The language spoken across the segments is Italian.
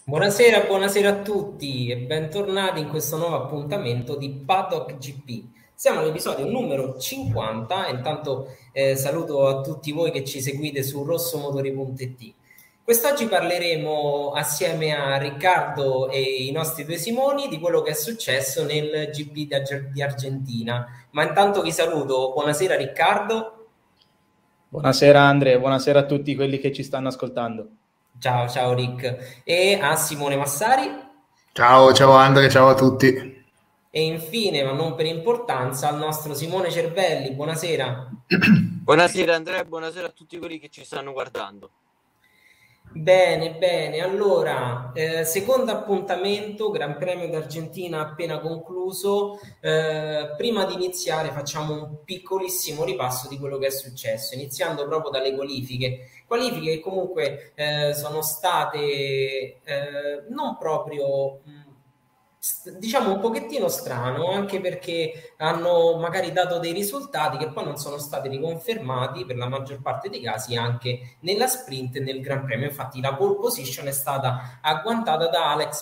Buonasera, buonasera a tutti e bentornati in questo nuovo appuntamento di Paddock GP. Siamo all'episodio numero 50 e intanto saluto a tutti voi che ci seguite su rossomotori.it. Quest'oggi parleremo assieme a Riccardo e i nostri due Simoni di quello che è successo nel GP di Argentina. Ma intanto vi saluto, buonasera Riccardo. Buonasera Andre, buonasera a tutti quelli che ci stanno ascoltando. Ciao, ciao Rick. E a Simone Massari. Ciao, ciao Andre, ciao a tutti. E infine, ma non per importanza, al nostro Simone Cervelli. Buonasera. Buonasera Andrea, buonasera a tutti quelli che ci stanno guardando. Bene, bene. Allora, secondo appuntamento, Gran Premio d'Argentina appena concluso. Prima di iniziare facciamo un piccolissimo ripasso di quello che è successo, iniziando proprio dalle qualifiche. Qualifiche che comunque sono state non proprio diciamo un pochettino strano, anche perché hanno magari dato dei risultati che poi non sono stati riconfermati per la maggior parte dei casi anche nella sprint e nel Gran Premio. Infatti la pole position è stata agguantata da Alex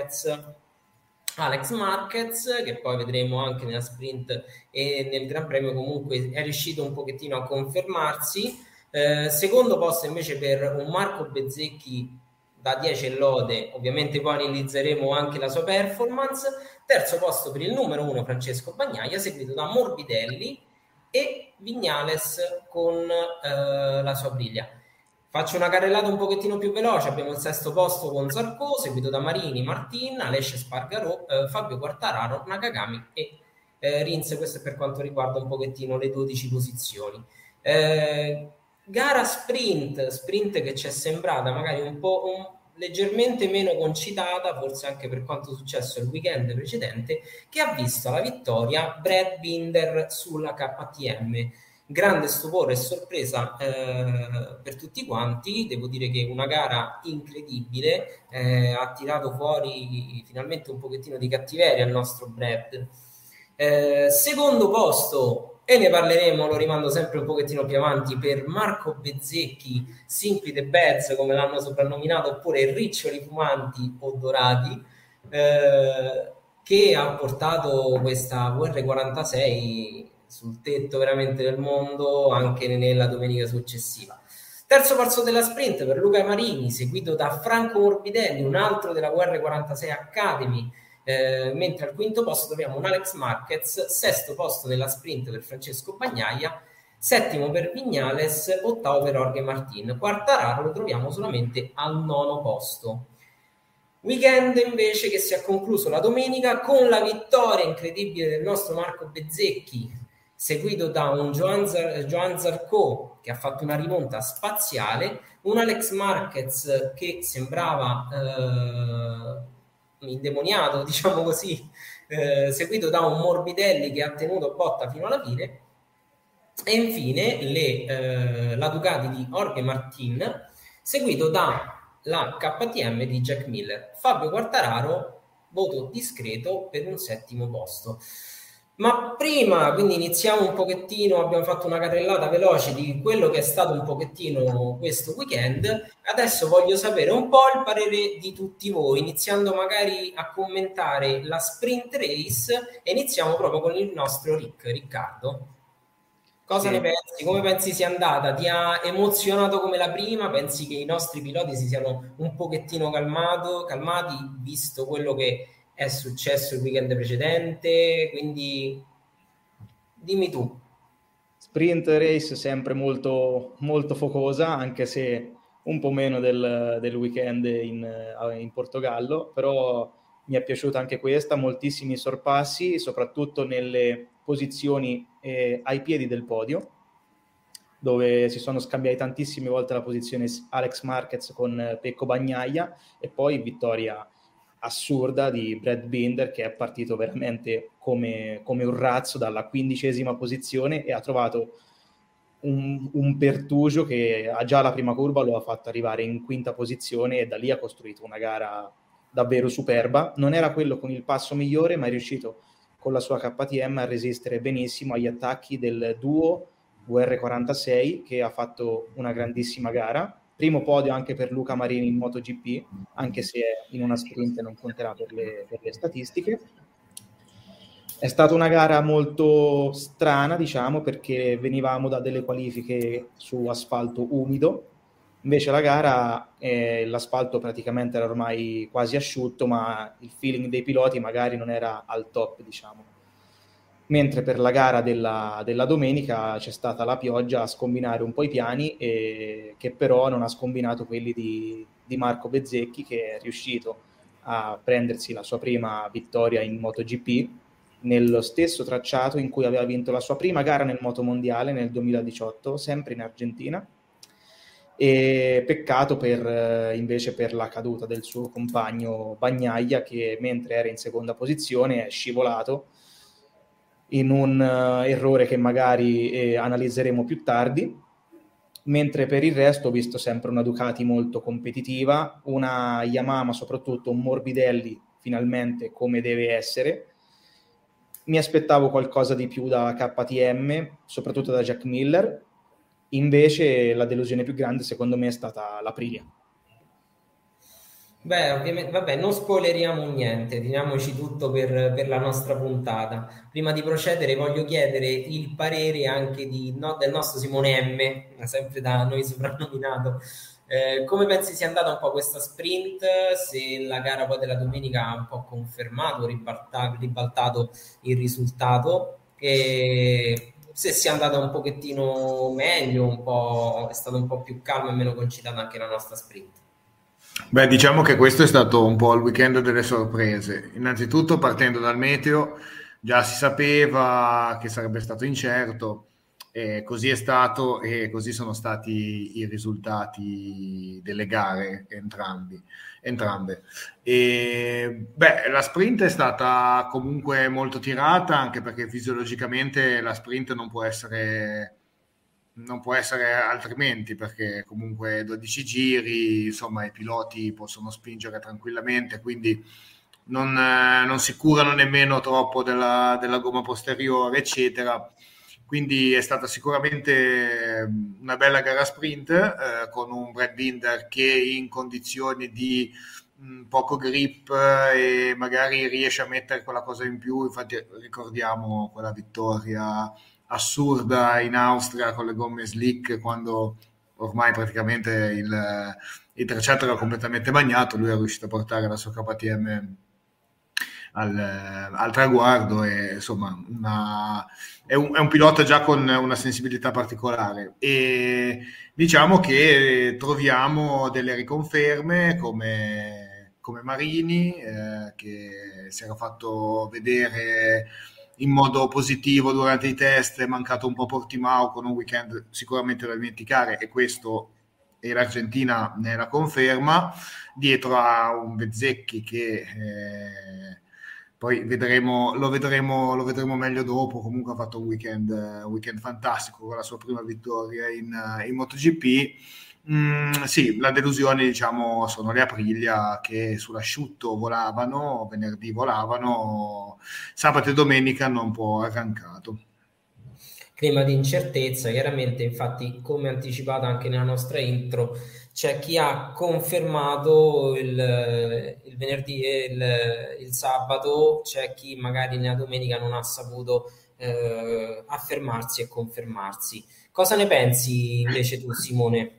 Marquez, che poi vedremo anche nella sprint e nel Gran Premio, comunque è riuscito un pochettino a confermarsi. Secondo posto invece per un Marco Bezzecchi da 10 e lode, ovviamente poi analizzeremo anche la sua performance. Terzo posto per il numero 1 Francesco Bagnaia, seguito da Morbidelli e Vignales con la sua briglia. Faccio una carrellata un pochettino più veloce. Abbiamo il sesto posto con Zarco, seguito da Marini, Martin, Alessia Spargaro, Fabio Quartararo, Nakagami e Rins. Questo è per quanto riguarda un pochettino le 12 posizioni. Gara sprint che ci è sembrata magari leggermente meno concitata, forse anche per quanto successo il weekend precedente, che ha visto la vittoria Brad Binder sulla KTM. Grande stupore e sorpresa per tutti quanti. Devo dire che una gara incredibile, ha tirato fuori finalmente un pochettino di cattiveria il nostro Brad. Secondo posto, e ne parleremo, lo rimando sempre un pochettino più avanti, per Marco Bezzecchi, Simply the Beds come l'hanno soprannominato, oppure Riccioli Fumanti o Dorati, che ha portato questa VR46 sul tetto veramente del mondo anche nella domenica successiva. Terzo posto della sprint per Luca Marini, seguito da Franco Morbidelli, un altro della VR46 Academy, mentre al quinto posto troviamo un Alex Marquez, sesto posto nella sprint per Francesco Bagnaia, settimo per Vignales, ottavo per Jorge Martin, Quartararo lo troviamo solamente al nono posto. Weekend invece che si è concluso la domenica con la vittoria incredibile del nostro Marco Bezzecchi, seguito da un Joan Zarco che ha fatto una rimonta spaziale, un Alex Marquez che sembrava indemoniato, diciamo così, seguito da un Morbidelli che ha tenuto botta fino alla fine, e infine la Ducati di Jorge Martin, seguito da la KTM di Jack Miller. Fabio Quartararo, voto discreto per un settimo posto. Ma prima, quindi iniziamo un pochettino, abbiamo fatto una carrellata veloce di quello che è stato un pochettino questo weekend. Adesso voglio sapere un po' il parere di tutti voi, iniziando magari a commentare la sprint race, e iniziamo proprio con il nostro Riccardo. Cosa ne pensi? Come pensi sia andata? Ti ha emozionato come la prima? Pensi che i nostri piloti si siano un pochettino calmati, visto quello che è successo il weekend precedente? Quindi dimmi tu. Sprint race sempre molto, molto focosa, anche se un po' meno del weekend in Portogallo, però mi è piaciuta anche questa, moltissimi sorpassi, soprattutto nelle posizioni ai piedi del podio, dove si sono scambiati tantissime volte la posizione Alex Marquez con Pecco Bagnaia, e poi vittoria assurda di Brad Binder, che è partito veramente come un razzo dalla 15ª posizione e ha trovato un pertugio che già la prima curva lo ha fatto arrivare in quinta posizione, e da lì ha costruito una gara davvero superba. Non era quello con il passo migliore, ma è riuscito con la sua KTM a resistere benissimo agli attacchi del duo VR46, che ha fatto una grandissima gara. primo podio anche per Luca Marini in MotoGP, anche se in una sprint non conterà per le statistiche. È stata una gara molto strana, diciamo, perché venivamo da delle qualifiche su asfalto umido, invece la gara l'asfalto praticamente era ormai quasi asciutto, ma il feeling dei piloti magari non era al top, diciamo. Mentre per la gara della domenica c'è stata la pioggia a scombinare un po' i piani, che però non ha scombinato quelli di Marco Bezzecchi, che è riuscito a prendersi la sua prima vittoria in MotoGP nello stesso tracciato in cui aveva vinto la sua prima gara nel motomondiale nel 2018, sempre in Argentina. E peccato invece per la caduta del suo compagno Bagnaia, che mentre era in seconda posizione è scivolato in un errore che magari analizzeremo più tardi, mentre per il resto ho visto sempre una Ducati molto competitiva, una Yamaha, soprattutto un Morbidelli finalmente come deve essere. Mi aspettavo qualcosa di più da KTM, soprattutto da Jack Miller, invece la delusione più grande secondo me è stata l'Aprilia. Beh, ovviamente, vabbè, non spoileriamo niente, teniamoci tutto per la nostra puntata. Prima di procedere voglio chiedere il parere anche del nostro Simone M, sempre da noi soprannominato. Come pensi sia andata un po' questa sprint? Se la gara poi della domenica ha un po' confermato, ribaltato il risultato, e se sia andata un pochettino meglio, è stato un po' più calmo e meno concitata anche la nostra sprint. Beh, diciamo che questo è stato un po' il weekend delle sorprese. Innanzitutto, partendo dal meteo, già si sapeva che sarebbe stato incerto, e così è stato e così sono stati i risultati delle gare entrambe. E, beh, la sprint è stata comunque molto tirata, anche perché fisiologicamente la sprint non può essere altrimenti, perché comunque 12 giri, insomma, i piloti possono spingere tranquillamente, quindi non si curano nemmeno troppo della gomma posteriore, eccetera. Quindi è stata sicuramente una bella gara sprint, con un Brad Binder che in condizioni di poco grip e magari riesce a mettere quella cosa in più. Infatti ricordiamo quella vittoria assurda in Austria con le gomme slick, quando ormai praticamente il tracciato era completamente bagnato, lui è riuscito a portare la sua KTM al traguardo, e insomma è un pilota già con una sensibilità particolare, e diciamo che troviamo delle riconferme come Marini, che si era fatto vedere in modo positivo durante i test. È mancato un po' Portimao, con un weekend sicuramente da dimenticare, e questo e l'Argentina ne la conferma, dietro a un Bezzecchi che poi lo vedremo meglio dopo. Comunque ha fatto un weekend fantastico con la sua prima vittoria in MotoGP. Sì, la delusione, diciamo, sono le Aprilia, che sull'asciutto volavano, venerdì volavano, sabato e domenica hanno un po' arrancato. Clima di incertezza, chiaramente, infatti, come anticipato anche nella nostra intro, c'è chi ha confermato il venerdì e il sabato, c'è chi magari nella domenica non ha saputo affermarsi e confermarsi. Cosa ne pensi invece tu, Simone?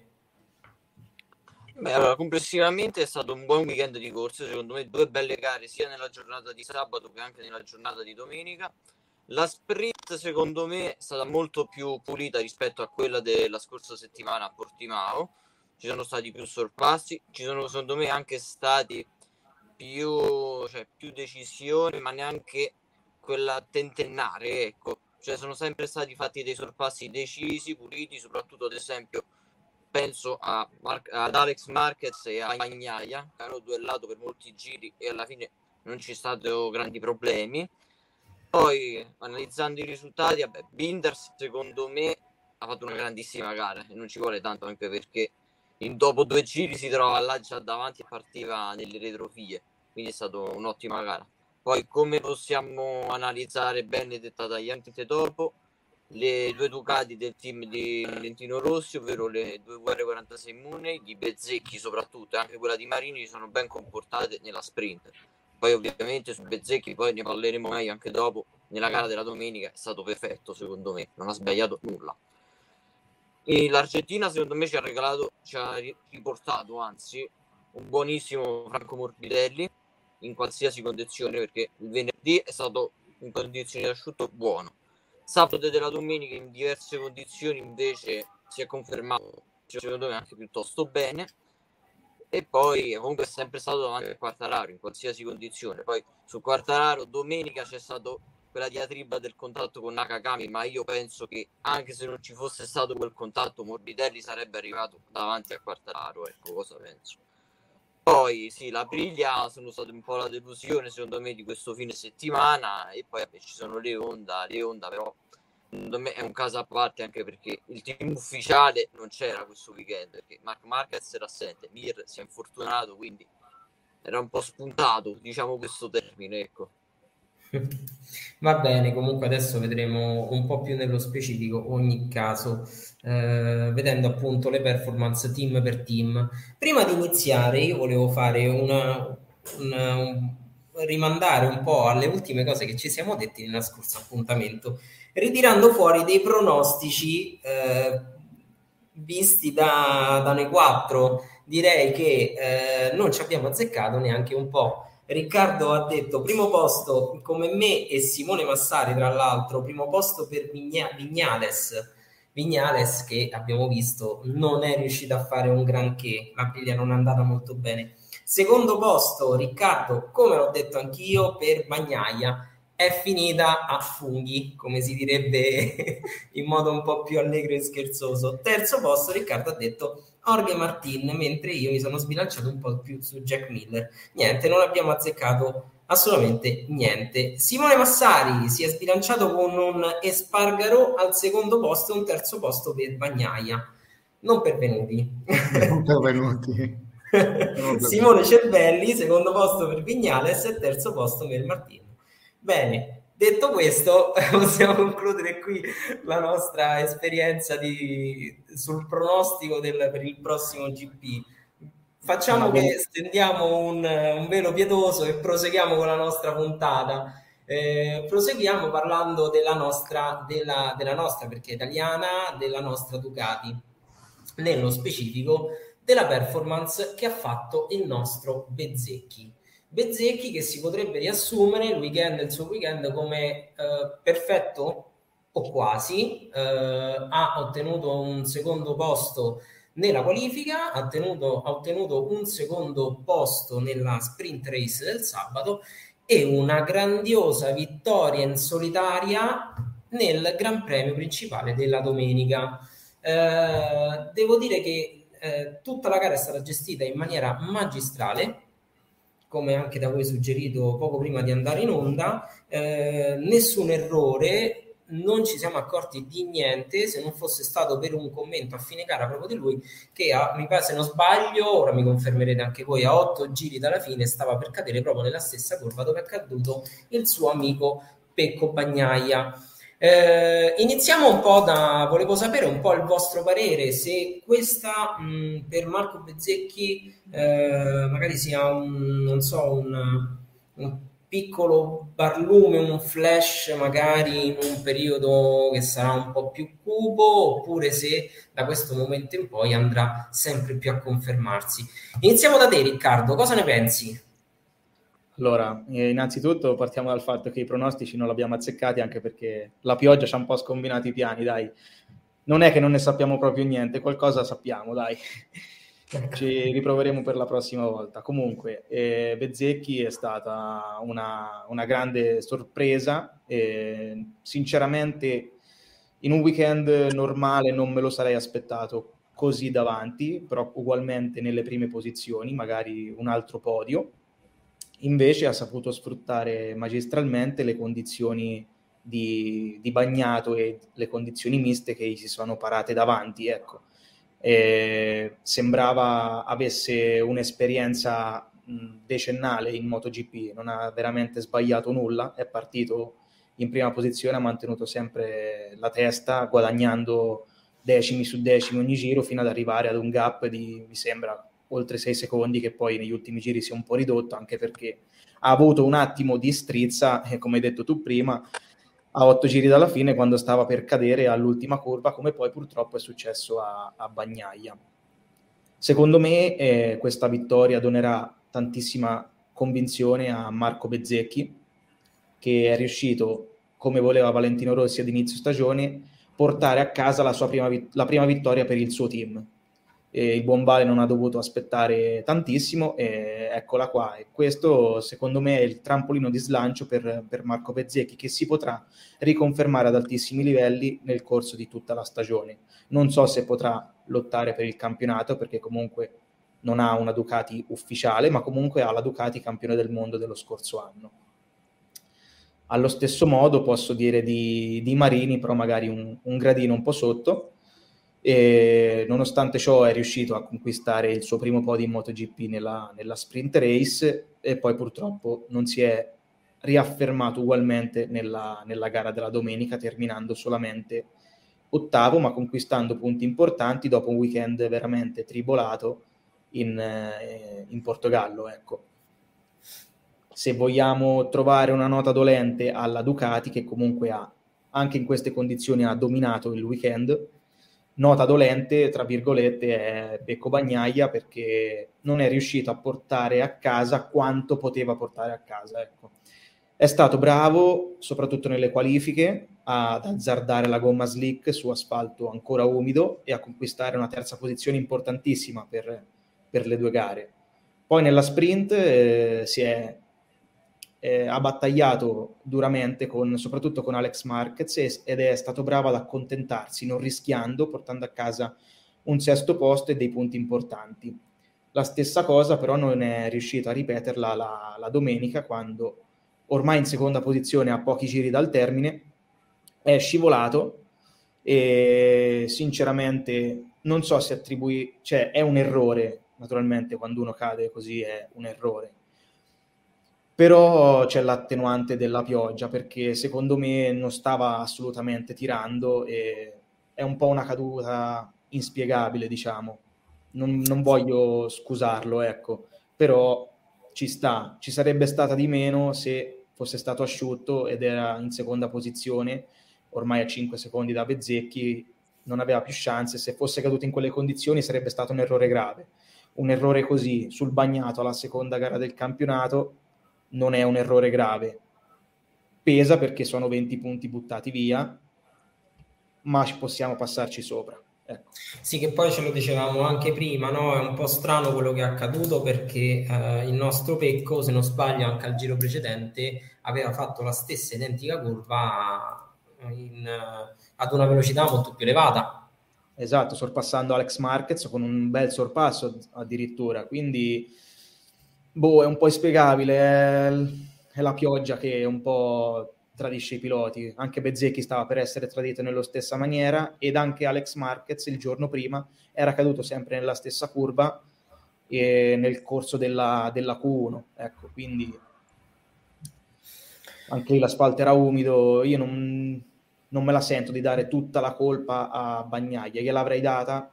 Beh, allora, complessivamente è stato un buon weekend di corse, secondo me due belle gare sia nella giornata di sabato che anche nella giornata di domenica. La sprint secondo me è stata molto più pulita rispetto a quella della scorsa settimana a Portimao, ci sono stati più sorpassi, ci sono secondo me anche stati più decisioni, ma neanche quella tentennare, ecco, cioè sono sempre stati fatti dei sorpassi decisi, puliti, soprattutto ad esempio penso ad Alex Marquez e a Bagnaia, che hanno duellato per molti giri e alla fine non ci sono stati grandi problemi. Poi analizzando i risultati, vabbè, Binder secondo me ha fatto una grandissima gara e non ci vuole tanto, anche perché dopo 2 giri si trova là già davanti e partiva nelle retrovie, quindi è stata un'ottima gara. Poi come possiamo analizzare bene dettagliatamente dopo, le due Ducati del team di Valentino Rossi, ovvero le due VR46 Mooney di Bezzecchi soprattutto, e anche quella di Marini sono ben comportate nella sprint. Poi ovviamente su Bezzecchi, poi ne parleremo meglio anche dopo, nella gara della domenica è stato perfetto secondo me, non ha sbagliato nulla. E l'Argentina secondo me ci ha riportato anzi un buonissimo Franco Morbidelli in qualsiasi condizione, perché il venerdì è stato in condizioni di asciutto buono. Sabato della domenica in diverse condizioni invece si è confermato secondo me anche piuttosto bene, e poi comunque è sempre stato davanti al Quartararo in qualsiasi condizione. Poi su Quartararo domenica c'è stato quella diatriba del contatto con Nakagami, ma io penso che anche se non ci fosse stato quel contatto Morbidelli sarebbe arrivato davanti a Quartararo, ecco cosa penso. Poi sì, la Aprilia sono state un po' la delusione secondo me di questo fine settimana, e poi ci sono le Honda però secondo me è un caso a parte, anche perché il team ufficiale non c'era questo weekend, perché Marc Marquez era assente, Mir si è infortunato, quindi era un po' spuntato, diciamo questo termine, ecco. Va bene, comunque adesso vedremo un po' più nello specifico ogni caso, vedendo appunto le performance team per team. Prima di iniziare io volevo fare rimandare un po' alle ultime cose che ci siamo detti nella scorso appuntamento, ritirando fuori dei pronostici visti da noi quattro. Direi che non ci abbiamo azzeccato neanche un po'. Riccardo ha detto primo posto come me e Simone Massari, tra l'altro primo posto per Vignales che abbiamo visto non è riuscito a fare un granché, la piglia non è andata molto bene. Secondo posto Riccardo, come l'ho detto anch'io, per Bagnaia, è finita a funghi, come si direbbe in modo un po' più allegro e scherzoso. Terzo posto Riccardo ha detto Jorge Martin, mentre io mi sono sbilanciato un po' più su Jack Miller. Niente, non abbiamo azzeccato assolutamente niente. Simone Massari si è sbilanciato con un Espargaro al secondo posto e un terzo posto per Bagnaia. Non pervenuti. Non pervenuti. Simone Cervelli, secondo posto per Vignales e terzo posto per Martin. Bene, detto questo, possiamo concludere qui la nostra esperienza sul pronostico per il prossimo GP. Facciamo che stendiamo un velo pietoso e proseguiamo con la nostra puntata. Proseguiamo parlando della nostra, perché è italiana, della nostra Ducati. Nello specifico della performance che ha fatto il nostro Bezzecchi che si potrebbe riassumere il suo weekend come perfetto o quasi. Ha ottenuto un secondo posto nella qualifica, ha ottenuto un secondo posto nella sprint race del sabato e una grandiosa vittoria in solitaria nel Gran Premio principale della domenica. Devo dire che tutta la gara è stata gestita in maniera magistrale, come anche da voi suggerito poco prima di andare in onda. Nessun errore, non ci siamo accorti di niente, se non fosse stato per un commento a fine gara proprio di lui che mi pare, se non sbaglio, ora mi confermerete anche voi, a 8 giri dalla fine stava per cadere proprio nella stessa curva dove è caduto il suo amico Pecco Bagnaia. Iniziamo un po' volevo sapere un po' il vostro parere, se questa per Marco Bezzecchi magari sia un piccolo barlume, un flash magari in un periodo che sarà un po' più cupo, oppure se da questo momento in poi andrà sempre più a confermarsi. Iniziamo da te, Riccardo, cosa ne pensi? Allora, innanzitutto partiamo dal fatto che i pronostici non li abbiamo azzeccati, anche perché la pioggia ci ha un po' scombinato i piani, dai. Non è che non ne sappiamo proprio niente, qualcosa sappiamo, dai. Ci riproveremo per la prossima volta. Comunque, Bezzecchi è stata una grande sorpresa. Sinceramente, in un weekend normale non me lo sarei aspettato così davanti, però ugualmente nelle prime posizioni, magari un altro podio. Invece ha saputo sfruttare magistralmente le condizioni di bagnato e le condizioni miste che gli si sono parate davanti, ecco. Sembrava avesse un'esperienza decennale in MotoGP, non ha veramente sbagliato nulla, è partito in prima posizione ha mantenuto sempre la testa, guadagnando decimi su decimi ogni giro, fino ad arrivare ad un gap di, mi sembra, oltre 6 secondi, che poi negli ultimi giri si è un po' ridotto, anche perché ha avuto un attimo di strizza, come hai detto tu prima, a 8 giri dalla fine, quando stava per cadere all'ultima curva, come poi purtroppo è successo a Bagnaia. Secondo me questa vittoria donerà tantissima convinzione a Marco Bezzecchi, che è riuscito, come voleva Valentino Rossi ad inizio stagione, portare a casa la prima vittoria per il suo team. Il buon Vale non ha dovuto aspettare tantissimo, e eccola qua. E questo secondo me è il trampolino di slancio per Marco Bezzecchi, che si potrà riconfermare ad altissimi livelli nel corso di tutta la stagione. Non so se potrà lottare per il campionato, perché comunque non ha una Ducati ufficiale, ma comunque ha la Ducati campione del mondo dello scorso anno. Allo stesso modo posso dire di Marini, però magari un gradino un po' sotto, e nonostante ciò è riuscito a conquistare il suo primo podio in MotoGP nella sprint race, e poi purtroppo non si è riaffermato ugualmente nella gara della domenica, terminando solamente ottavo, ma conquistando punti importanti dopo un weekend veramente tribolato in Portogallo, ecco. Se vogliamo trovare una nota dolente alla Ducati, che comunque anche in queste condizioni ha dominato il weekend, nota dolente, tra virgolette, è Pecco Bagnaia, perché non è riuscito a portare a casa quanto poteva portare a casa, ecco. È stato bravo, soprattutto nelle qualifiche, ad azzardare la gomma slick su asfalto ancora umido e a conquistare una terza posizione importantissima per le 2 gare. Poi nella sprint ha battagliato duramente soprattutto con Alex Marquez, ed è stato bravo ad accontentarsi, non rischiando, portando a casa un sesto posto e dei punti importanti. La stessa cosa però non è riuscito a ripeterla la domenica, quando ormai in seconda posizione a pochi giri dal termine è scivolato, e sinceramente non so se cioè è un errore, naturalmente quando uno cade così è un errore, però c'è l'attenuante della pioggia, perché secondo me non stava assolutamente tirando, e è un po' una caduta inspiegabile, diciamo. Non voglio scusarlo, ecco, però ci sarebbe stata di meno se fosse stato asciutto ed era in seconda posizione, ormai a 5 secondi da Bezzecchi, non aveva più chance. Se fosse caduto in quelle condizioni sarebbe stato un errore grave. Un errore così sul bagnato alla seconda gara del campionato non è un errore grave, pesa perché sono 20 punti buttati via, ma possiamo passarci sopra, ecco. Sì, che poi ce lo dicevamo anche prima, no? È un po' strano quello che è accaduto, perché il nostro Pecco, se non sbaglio, anche al giro precedente aveva fatto la stessa identica curva ad una velocità molto più elevata. Esatto, sorpassando Alex Marquez con un bel sorpasso addirittura, quindi è un po' inspiegabile, è la pioggia che un po' tradisce i piloti. Anche Bezzecchi stava per essere tradito nella stessa maniera, ed anche Alex Marquez il giorno prima era caduto sempre nella stessa curva nel corso della Q1, ecco, quindi anche lì l'asfalto era umido. Io non me la sento di dare tutta la colpa a Bagnaia, gliel'avrei data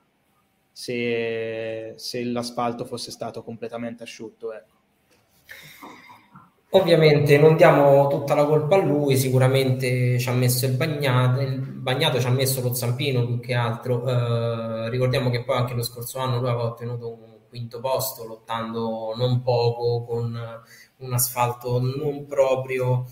se l'asfalto fosse stato completamente asciutto, ecco. Ovviamente non diamo tutta la colpa a lui, sicuramente ci ha messo il bagnato ci ha messo lo zampino più che altro. Ricordiamo che poi anche lo scorso anno lui aveva ottenuto un quinto posto, lottando non poco con un asfalto non proprio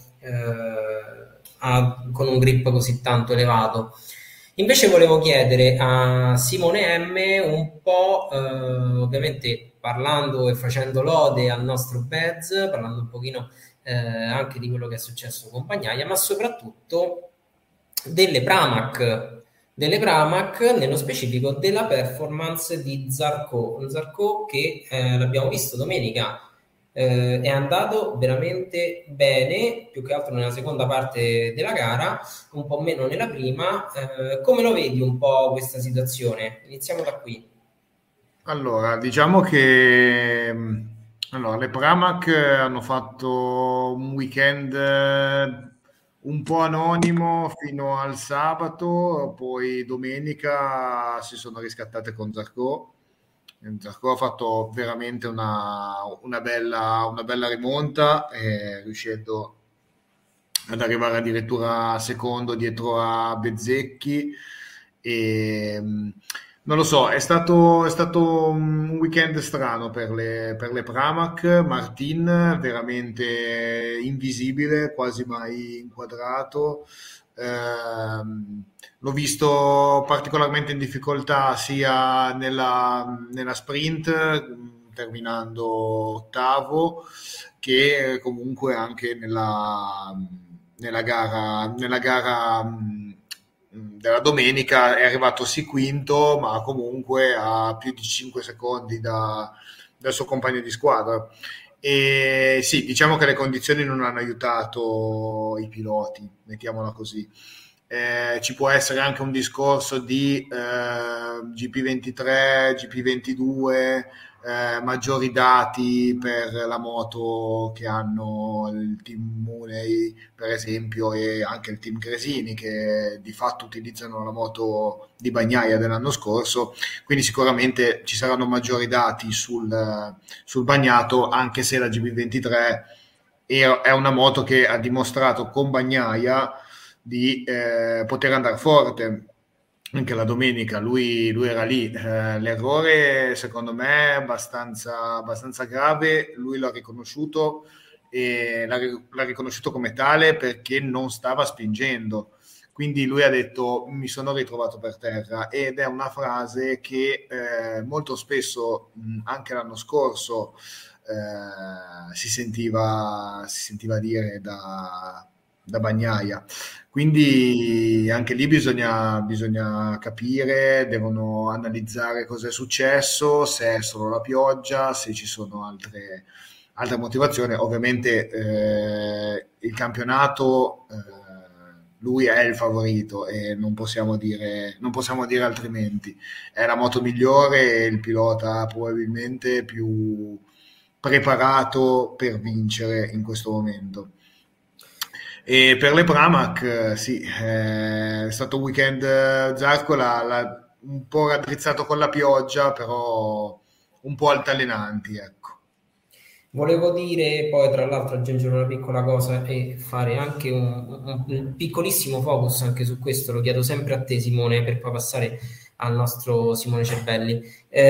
con un grip così tanto elevato. Invece volevo chiedere a Simone M un po', ovviamente parlando e facendo lode al nostro Bez, parlando un pochino anche di quello che è successo con Bagnaia, ma soprattutto delle Pramac, nello specifico della performance di Zarco che l'abbiamo visto domenica. È andato veramente bene, più che altro nella seconda parte della gara, un po' meno nella prima. Come lo vedi un po' questa situazione? Iniziamo da qui. Allora, diciamo che le Pramac hanno fatto un weekend un po' anonimo fino al sabato, poi domenica si sono riscattate con Zarco. Zarco ha fatto veramente una bella rimonta, riuscendo ad arrivare addirittura secondo dietro a Bezzecchi. E non lo so, è stato un weekend strano per le Pramac. Martin veramente invisibile, quasi mai inquadrato. L'ho visto particolarmente in difficoltà sia nella sprint, terminando ottavo, che comunque anche nella gara della domenica è arrivato sì quinto, ma comunque a più di 5 secondi dal suo compagno di squadra. E sì, diciamo che le condizioni non hanno aiutato i piloti, mettiamola così. Ci può essere anche un discorso di GP23, GP22, maggiori dati per la moto che hanno il team Mooney per esempio, e anche il team Cresini, che di fatto utilizzano la moto di Bagnaia dell'anno scorso, quindi sicuramente ci saranno maggiori dati sul Bagnato, anche se la GP23 è una moto che ha dimostrato con Bagnaia di poter andare forte. Anche la domenica lui era lì. L'errore secondo me è abbastanza grave, lui l'ha riconosciuto, e l'ha riconosciuto come tale perché non stava spingendo, quindi lui ha detto mi sono ritrovato per terra, ed è una frase che molto spesso anche l'anno scorso si sentiva dire da Bagnaia. Quindi anche lì bisogna capire, devono analizzare cosa è successo, se è solo la pioggia, se ci sono altre motivazioni. Ovviamente il campionato, lui è il favorito e non possiamo dire altrimenti. È la moto migliore e il pilota probabilmente più preparato per vincere in questo momento. E per le Pramac, sì, è stato un weekend. Zarco l'ha un po' raddrizzato con la pioggia, però un po' altalenanti, ecco. Volevo dire poi, tra l'altro, aggiungere una piccola cosa e fare anche un piccolissimo focus anche su questo, lo chiedo sempre a te Simone, per poi passare al nostro Simone Cerbelli.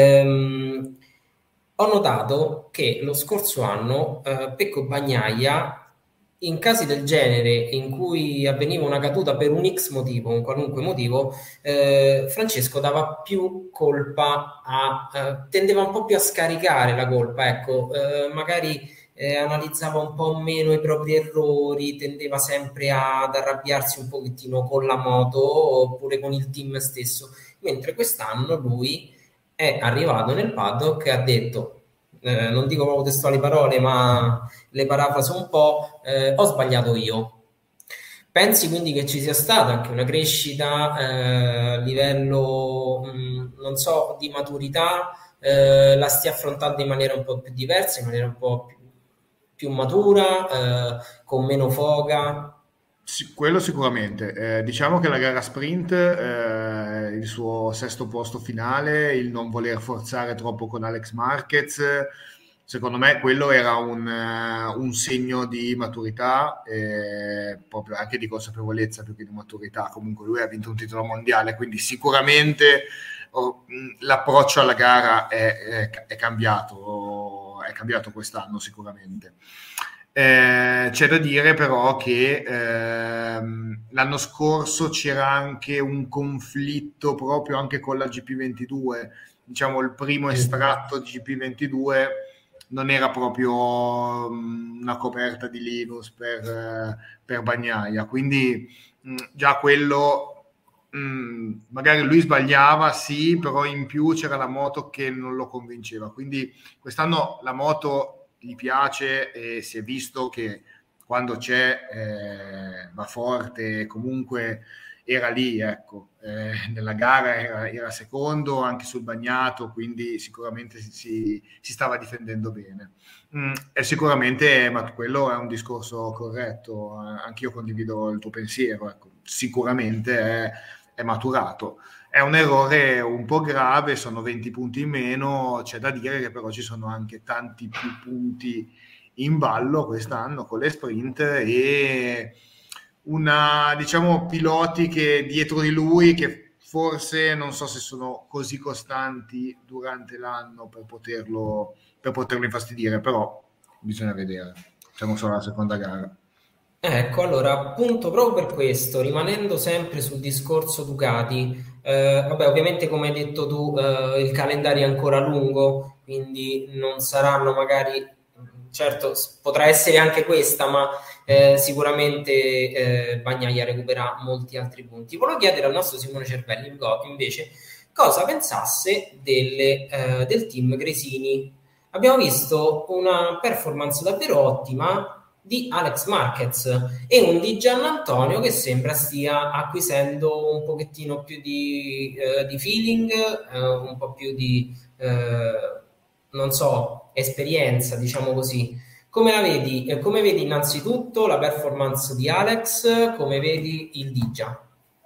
Ho notato che lo scorso anno Pecco Bagnaia, in casi del genere in cui avveniva una caduta per un X motivo, un qualunque motivo, Francesco dava più colpa tendeva un po' più a scaricare la colpa, ecco, magari analizzava un po' meno i propri errori, tendeva sempre ad arrabbiarsi un pochettino con la moto oppure con il team stesso, mentre quest'anno lui è arrivato nel paddock e ha detto, non dico proprio testuali parole, ma le parafraso un po', ho sbagliato io. Pensi quindi che ci sia stata anche una crescita a livello, non so, di maturità, la stia affrontando in maniera un po' più diversa, in maniera un po' più matura, con meno foga? Sì, quello sicuramente. Diciamo che la gara sprint, il suo sesto posto finale, il non voler forzare troppo con Alex Marquez, secondo me quello era un segno di maturità, proprio anche di consapevolezza più che di maturità. Comunque lui ha vinto un titolo mondiale, quindi sicuramente l'approccio alla gara è cambiato quest'anno sicuramente. C'è da dire però che l'anno scorso c'era anche un conflitto proprio anche con la GP22, diciamo il primo estratto di GP22 non era proprio una coperta di Linus per Bagnaia, quindi già quello magari lui sbagliava, sì, però in più c'era la moto che non lo convinceva, quindi quest'anno la moto gli piace e si è visto che quando c'è va forte comunque, era lì, ecco. Nella gara era secondo anche sul bagnato, quindi sicuramente si stava difendendo bene. E sicuramente, ma quello è un discorso corretto, anch'io condivido il tuo pensiero, ecco. Sicuramente è maturato. È un errore un po' grave, sono 20 punti in meno, c'è da dire che però ci sono anche tanti più punti in ballo quest'anno con le sprint e diciamo piloti che dietro di lui che forse non so se sono così costanti durante l'anno per poterlo infastidire, però bisogna vedere, siamo solo alla seconda gara. Ecco, allora, appunto, proprio per questo, rimanendo sempre sul discorso Ducati, vabbè, ovviamente come hai detto tu, il calendario è ancora lungo, quindi non saranno magari, certo, potrà essere anche questa, ma sicuramente Bagnaia recupera molti altri punti. Volevo chiedere al nostro Simone Cervelli, invece, cosa pensasse del team Gresini. Abbiamo visto una performance davvero ottima di Alex Marquez e un di Giannantonio che sembra stia acquisendo un pochettino più di feeling, un po' più di non so, esperienza, diciamo così. Come la vedi? Come vedi innanzitutto la performance di Alex? Come vedi il Digia?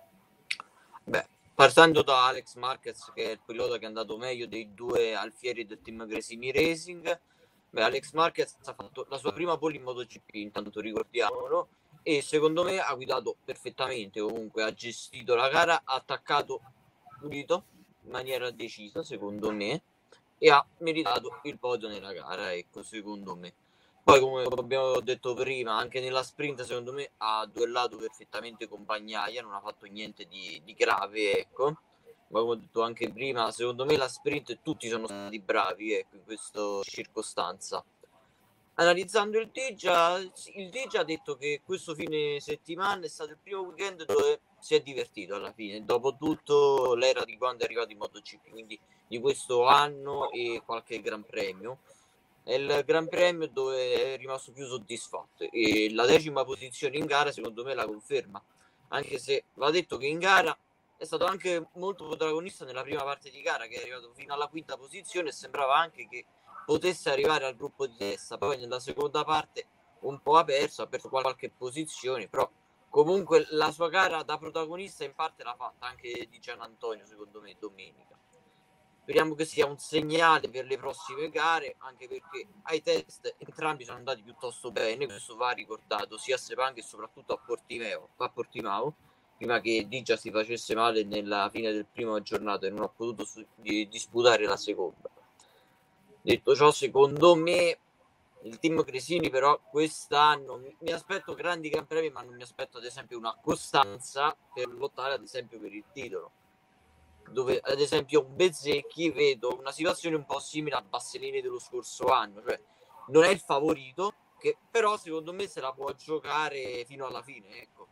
Beh, partendo da Alex Marquez, che è il pilota che è andato meglio dei due alfieri del team Gresini Racing. Beh, Alex Marquez ha fatto la sua prima pole in MotoGP, intanto ricordiamolo, e secondo me ha guidato perfettamente, comunque ha gestito la gara, ha attaccato pulito in maniera decisa, secondo me, e ha meritato il podio nella gara, ecco, secondo me. Poi, come abbiamo detto prima, anche nella sprint, secondo me, ha duellato perfettamente con Bagnaia, non ha fatto niente di grave, ecco. Ma come ho detto anche prima, secondo me la sprint tutti sono stati bravi, ecco, in questa circostanza. Analizzando il Digia ha detto che questo fine settimana è stato il primo weekend dove si è divertito alla fine, dopo tutto l'era di quando è arrivato in MotoGP, quindi di questo anno e qualche Gran Premio. È il Gran Premio dove è rimasto più soddisfatto e la 10ª posizione in gara secondo me la conferma, anche se va detto che in gara è stato anche molto protagonista nella prima parte di gara, che è arrivato fino alla 5ª posizione e sembrava anche che potesse arrivare al gruppo di testa. Poi nella seconda parte un po' ha perso qualche posizione, però comunque la sua gara da protagonista in parte l'ha fatta anche di Giannantonio, secondo me, domenica. Speriamo che sia un segnale per le prossime gare, anche perché ai test entrambi sono andati piuttosto bene, questo va ricordato sia a Sepang che soprattutto a Portimao, prima che Digia si facesse male nella fine del primo giornato e non ha potuto disputare la seconda. Detto ciò, secondo me il team Gresini però quest'anno mi aspetto grandi Gran Premi, ma non mi aspetto ad esempio una costanza per lottare ad esempio per il titolo, dove ad esempio un Bezzecchi vedo una situazione un po' simile a Bastianini dello scorso anno, cioè non è il favorito, che però secondo me se la può giocare fino alla fine, ecco.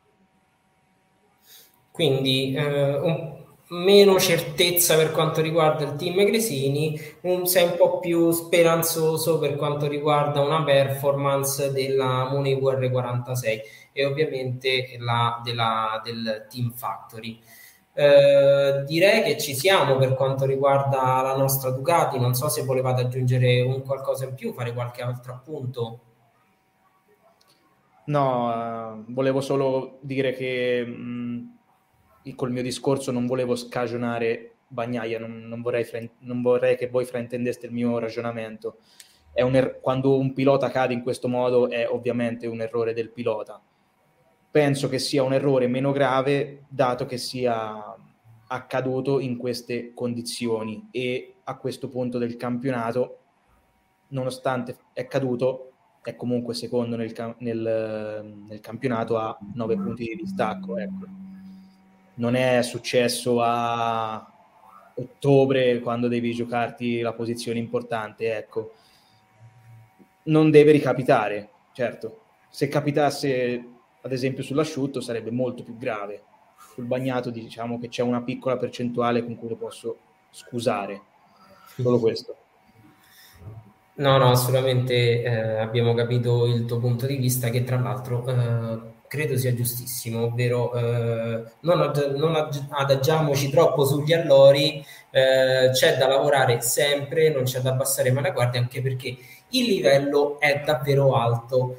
Quindi meno certezza per quanto riguarda il team Gresini, sei un po' più speranzoso per quanto riguarda una performance della Muni VR46 e ovviamente del Team Factory. Direi che ci siamo per quanto riguarda la nostra Ducati. Non so se volevate aggiungere un qualcosa in più, fare qualche altro appunto. No, volevo solo dire che col mio discorso non volevo scagionare Bagnaia, non vorrei che voi fraintendeste il mio ragionamento. Quando un pilota cade in questo modo è ovviamente un errore del pilota. Penso che sia un errore meno grave dato che sia accaduto in queste condizioni e a questo punto del campionato, nonostante è caduto, è comunque secondo nel campionato a 9 punti di distacco, ecco. Non è successo a ottobre quando devi giocarti la posizione importante, ecco. Non deve ricapitare, certo. Se capitasse ad esempio sull'asciutto sarebbe molto più grave. Sul bagnato diciamo che c'è una piccola percentuale con cui lo posso scusare. Solo questo. No, assolutamente abbiamo capito il tuo punto di vista, che tra l'altro credo sia giustissimo, ovvero non adagiamoci troppo sugli allori, c'è da lavorare sempre, non c'è da abbassare mai la guardia, anche perché il livello è davvero alto.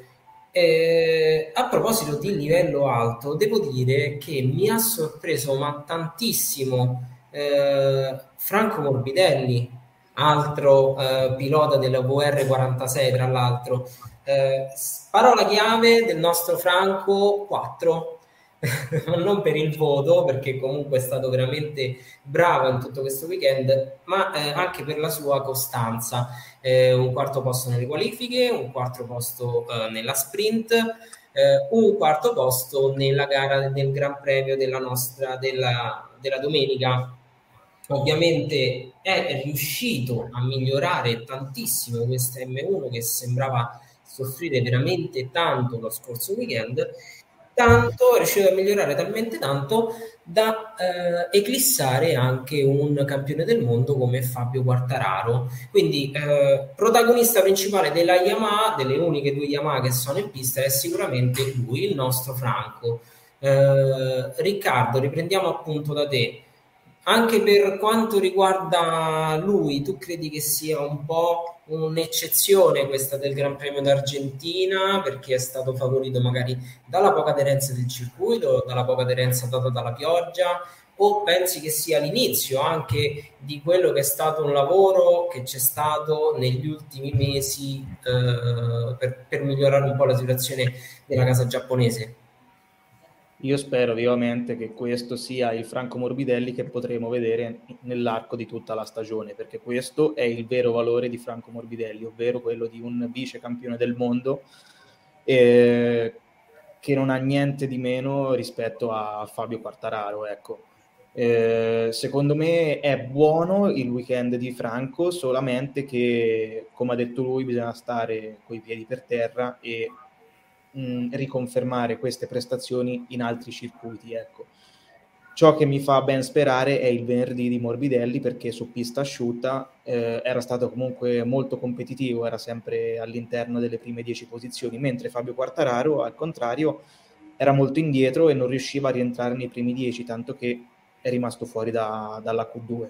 A proposito di livello alto, devo dire che mi ha sorpreso ma tantissimo Franco Morbidelli, altro pilota della VR46, tra l'altro. Parola chiave del nostro Franco 4, non per il voto, perché comunque è stato veramente bravo in tutto questo weekend, ma anche per la sua costanza. Un quarto posto nelle qualifiche, un quarto posto nella sprint, un quarto posto nella gara del Gran Premio della domenica. Ovviamente è riuscito a migliorare tantissimo questa M1 che sembrava soffrire veramente tanto lo scorso weekend, tanto è riuscito a migliorare talmente tanto da eclissare anche un campione del mondo come Fabio Quartararo. Quindi protagonista principale della Yamaha, delle uniche 2 Yamaha che sono in pista, è sicuramente lui, il nostro Franco. Riccardo, riprendiamo appunto da te. Anche per quanto riguarda lui, tu credi che sia un po' un'eccezione questa del Gran Premio d'Argentina, perché è stato favorito magari dalla poca aderenza del circuito, dalla poca aderenza data dalla pioggia, o pensi che sia l'inizio anche di quello che è stato un lavoro che c'è stato negli ultimi mesi per migliorare un po' la situazione della casa giapponese? Io spero vivamente che questo sia il Franco Morbidelli che potremo vedere nell'arco di tutta la stagione, perché questo è il vero valore di Franco Morbidelli, ovvero quello di un vice campione del mondo che non ha niente di meno rispetto a Fabio Quartararo, ecco. Secondo me è buono il weekend di Franco, solamente che, come ha detto lui, bisogna stare coi piedi per terra e riconfermare queste prestazioni in altri circuiti, ecco. Ciò che mi fa ben sperare è il venerdì di Morbidelli, perché su pista asciutta era stato comunque molto competitivo, era sempre all'interno delle prime 10 posizioni, mentre Fabio Quartararo al contrario era molto indietro e non riusciva a rientrare nei primi 10, tanto che è rimasto fuori dalla Q2.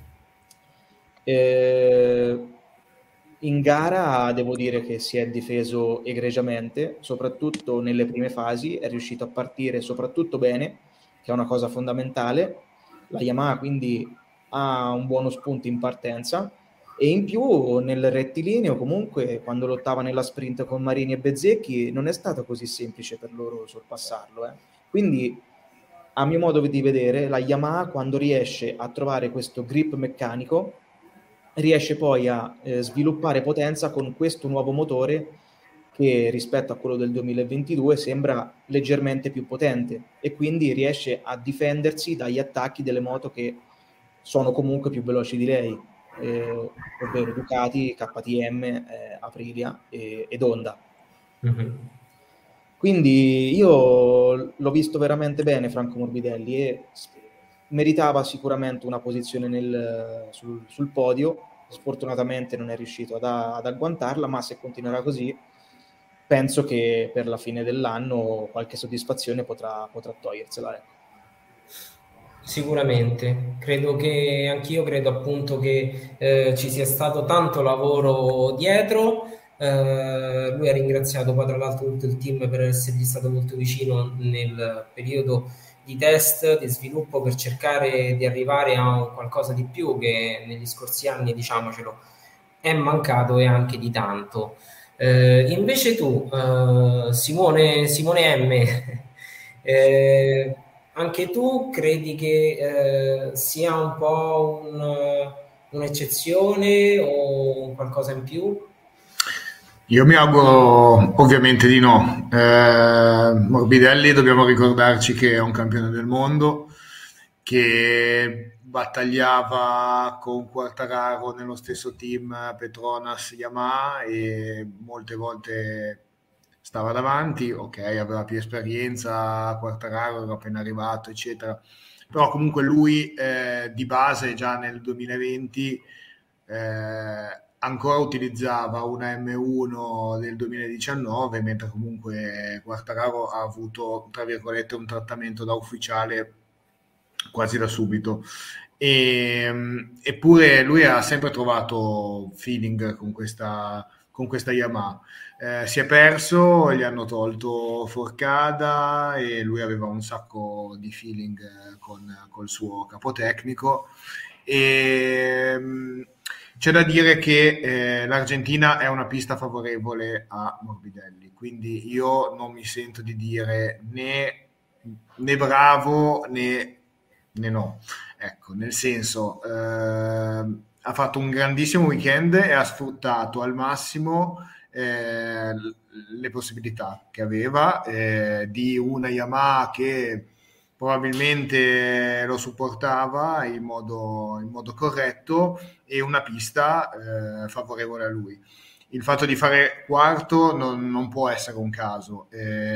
In gara devo dire che si è difeso egregiamente, soprattutto nelle prime fasi, è riuscito a partire soprattutto bene, che è una cosa fondamentale. La Yamaha quindi ha un buono spunto in partenza e in più nel rettilineo comunque quando lottava nella sprint con Marini e Bezzecchi non è stato così semplice per loro sorpassarlo. Quindi a mio modo di vedere la Yamaha quando riesce a trovare questo grip meccanico riesce poi a sviluppare potenza con questo nuovo motore che rispetto a quello del 2022 sembra leggermente più potente e quindi riesce a difendersi dagli attacchi delle moto che sono comunque più veloci di lei, ovvero Ducati, KTM, Aprilia ed Honda. Mm-hmm. Quindi io l'ho visto veramente bene Franco Morbidelli e meritava sicuramente una posizione sul podio. Sfortunatamente non è riuscito ad agguantarla, ma se continuerà così penso che per la fine dell'anno qualche soddisfazione potrà togliersela. Sicuramente, anch'io credo appunto che ci sia stato tanto lavoro dietro. Lui ha ringraziato poi tra l'altro tutto il team per essergli stato molto vicino nel periodo di test, di sviluppo, per cercare di arrivare a un qualcosa di più che negli scorsi anni, diciamocelo, è mancato e anche di tanto. Invece tu, Simone M, anche tu credi che sia un po' un'eccezione o qualcosa in più? Io mi auguro ovviamente di no. Morbidelli dobbiamo ricordarci che è un campione del mondo, che battagliava con Quartararo nello stesso team Petronas Yamaha e molte volte stava davanti, ok, aveva più esperienza, Quartararo era appena arrivato, eccetera, però comunque lui di base già nel 2020 ancora utilizzava una M1 del 2019, mentre comunque Quartararo ha avuto, tra virgolette, un trattamento da ufficiale quasi da subito. Eppure lui ha sempre trovato feeling con questa Yamaha. Si è perso, gli hanno tolto Forcada e lui aveva un sacco di feeling col suo capotecnico. C'è da dire che l'Argentina è una pista favorevole a Morbidelli, quindi io non mi sento di dire né bravo né no. Ecco, nel senso, ha fatto un grandissimo weekend e ha sfruttato al massimo le possibilità che aveva di una Yamaha che probabilmente lo supportava in modo corretto e una pista favorevole a lui. Il fatto di fare quarto non può essere un caso.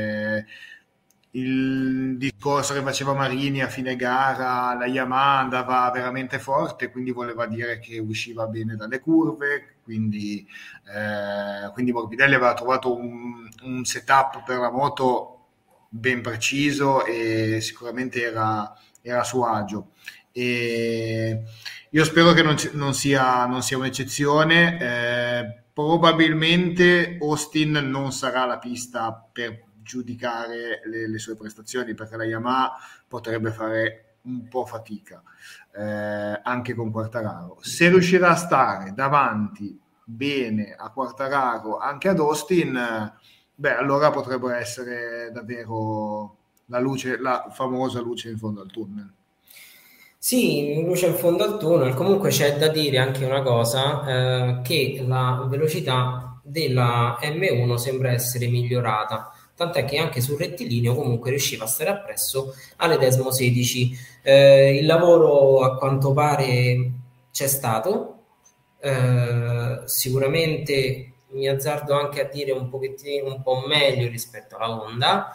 Il discorso che faceva Marini a fine gara, la Yamaha andava veramente forte, quindi voleva dire che usciva bene dalle curve, quindi Morbidelli aveva trovato un setup per la moto ben preciso e sicuramente era a suo agio. E io spero che non sia un'eccezione. Probabilmente Austin non sarà la pista per giudicare le sue prestazioni, perché la Yamaha potrebbe fare un po' fatica anche con Quartararo. Se riuscirà a stare davanti bene a Quartararo anche ad Austin, allora potrebbe essere davvero la famosa luce in fondo al tunnel. Sì, luce in fondo al tunnel. Comunque c'è da dire anche una cosa, che la velocità della M1 sembra essere migliorata, tant'è che anche sul rettilineo comunque riusciva a stare appresso alle Desmo 16. Il lavoro a quanto pare c'è stato, sicuramente mi azzardo anche a dire un po' meglio rispetto alla Honda,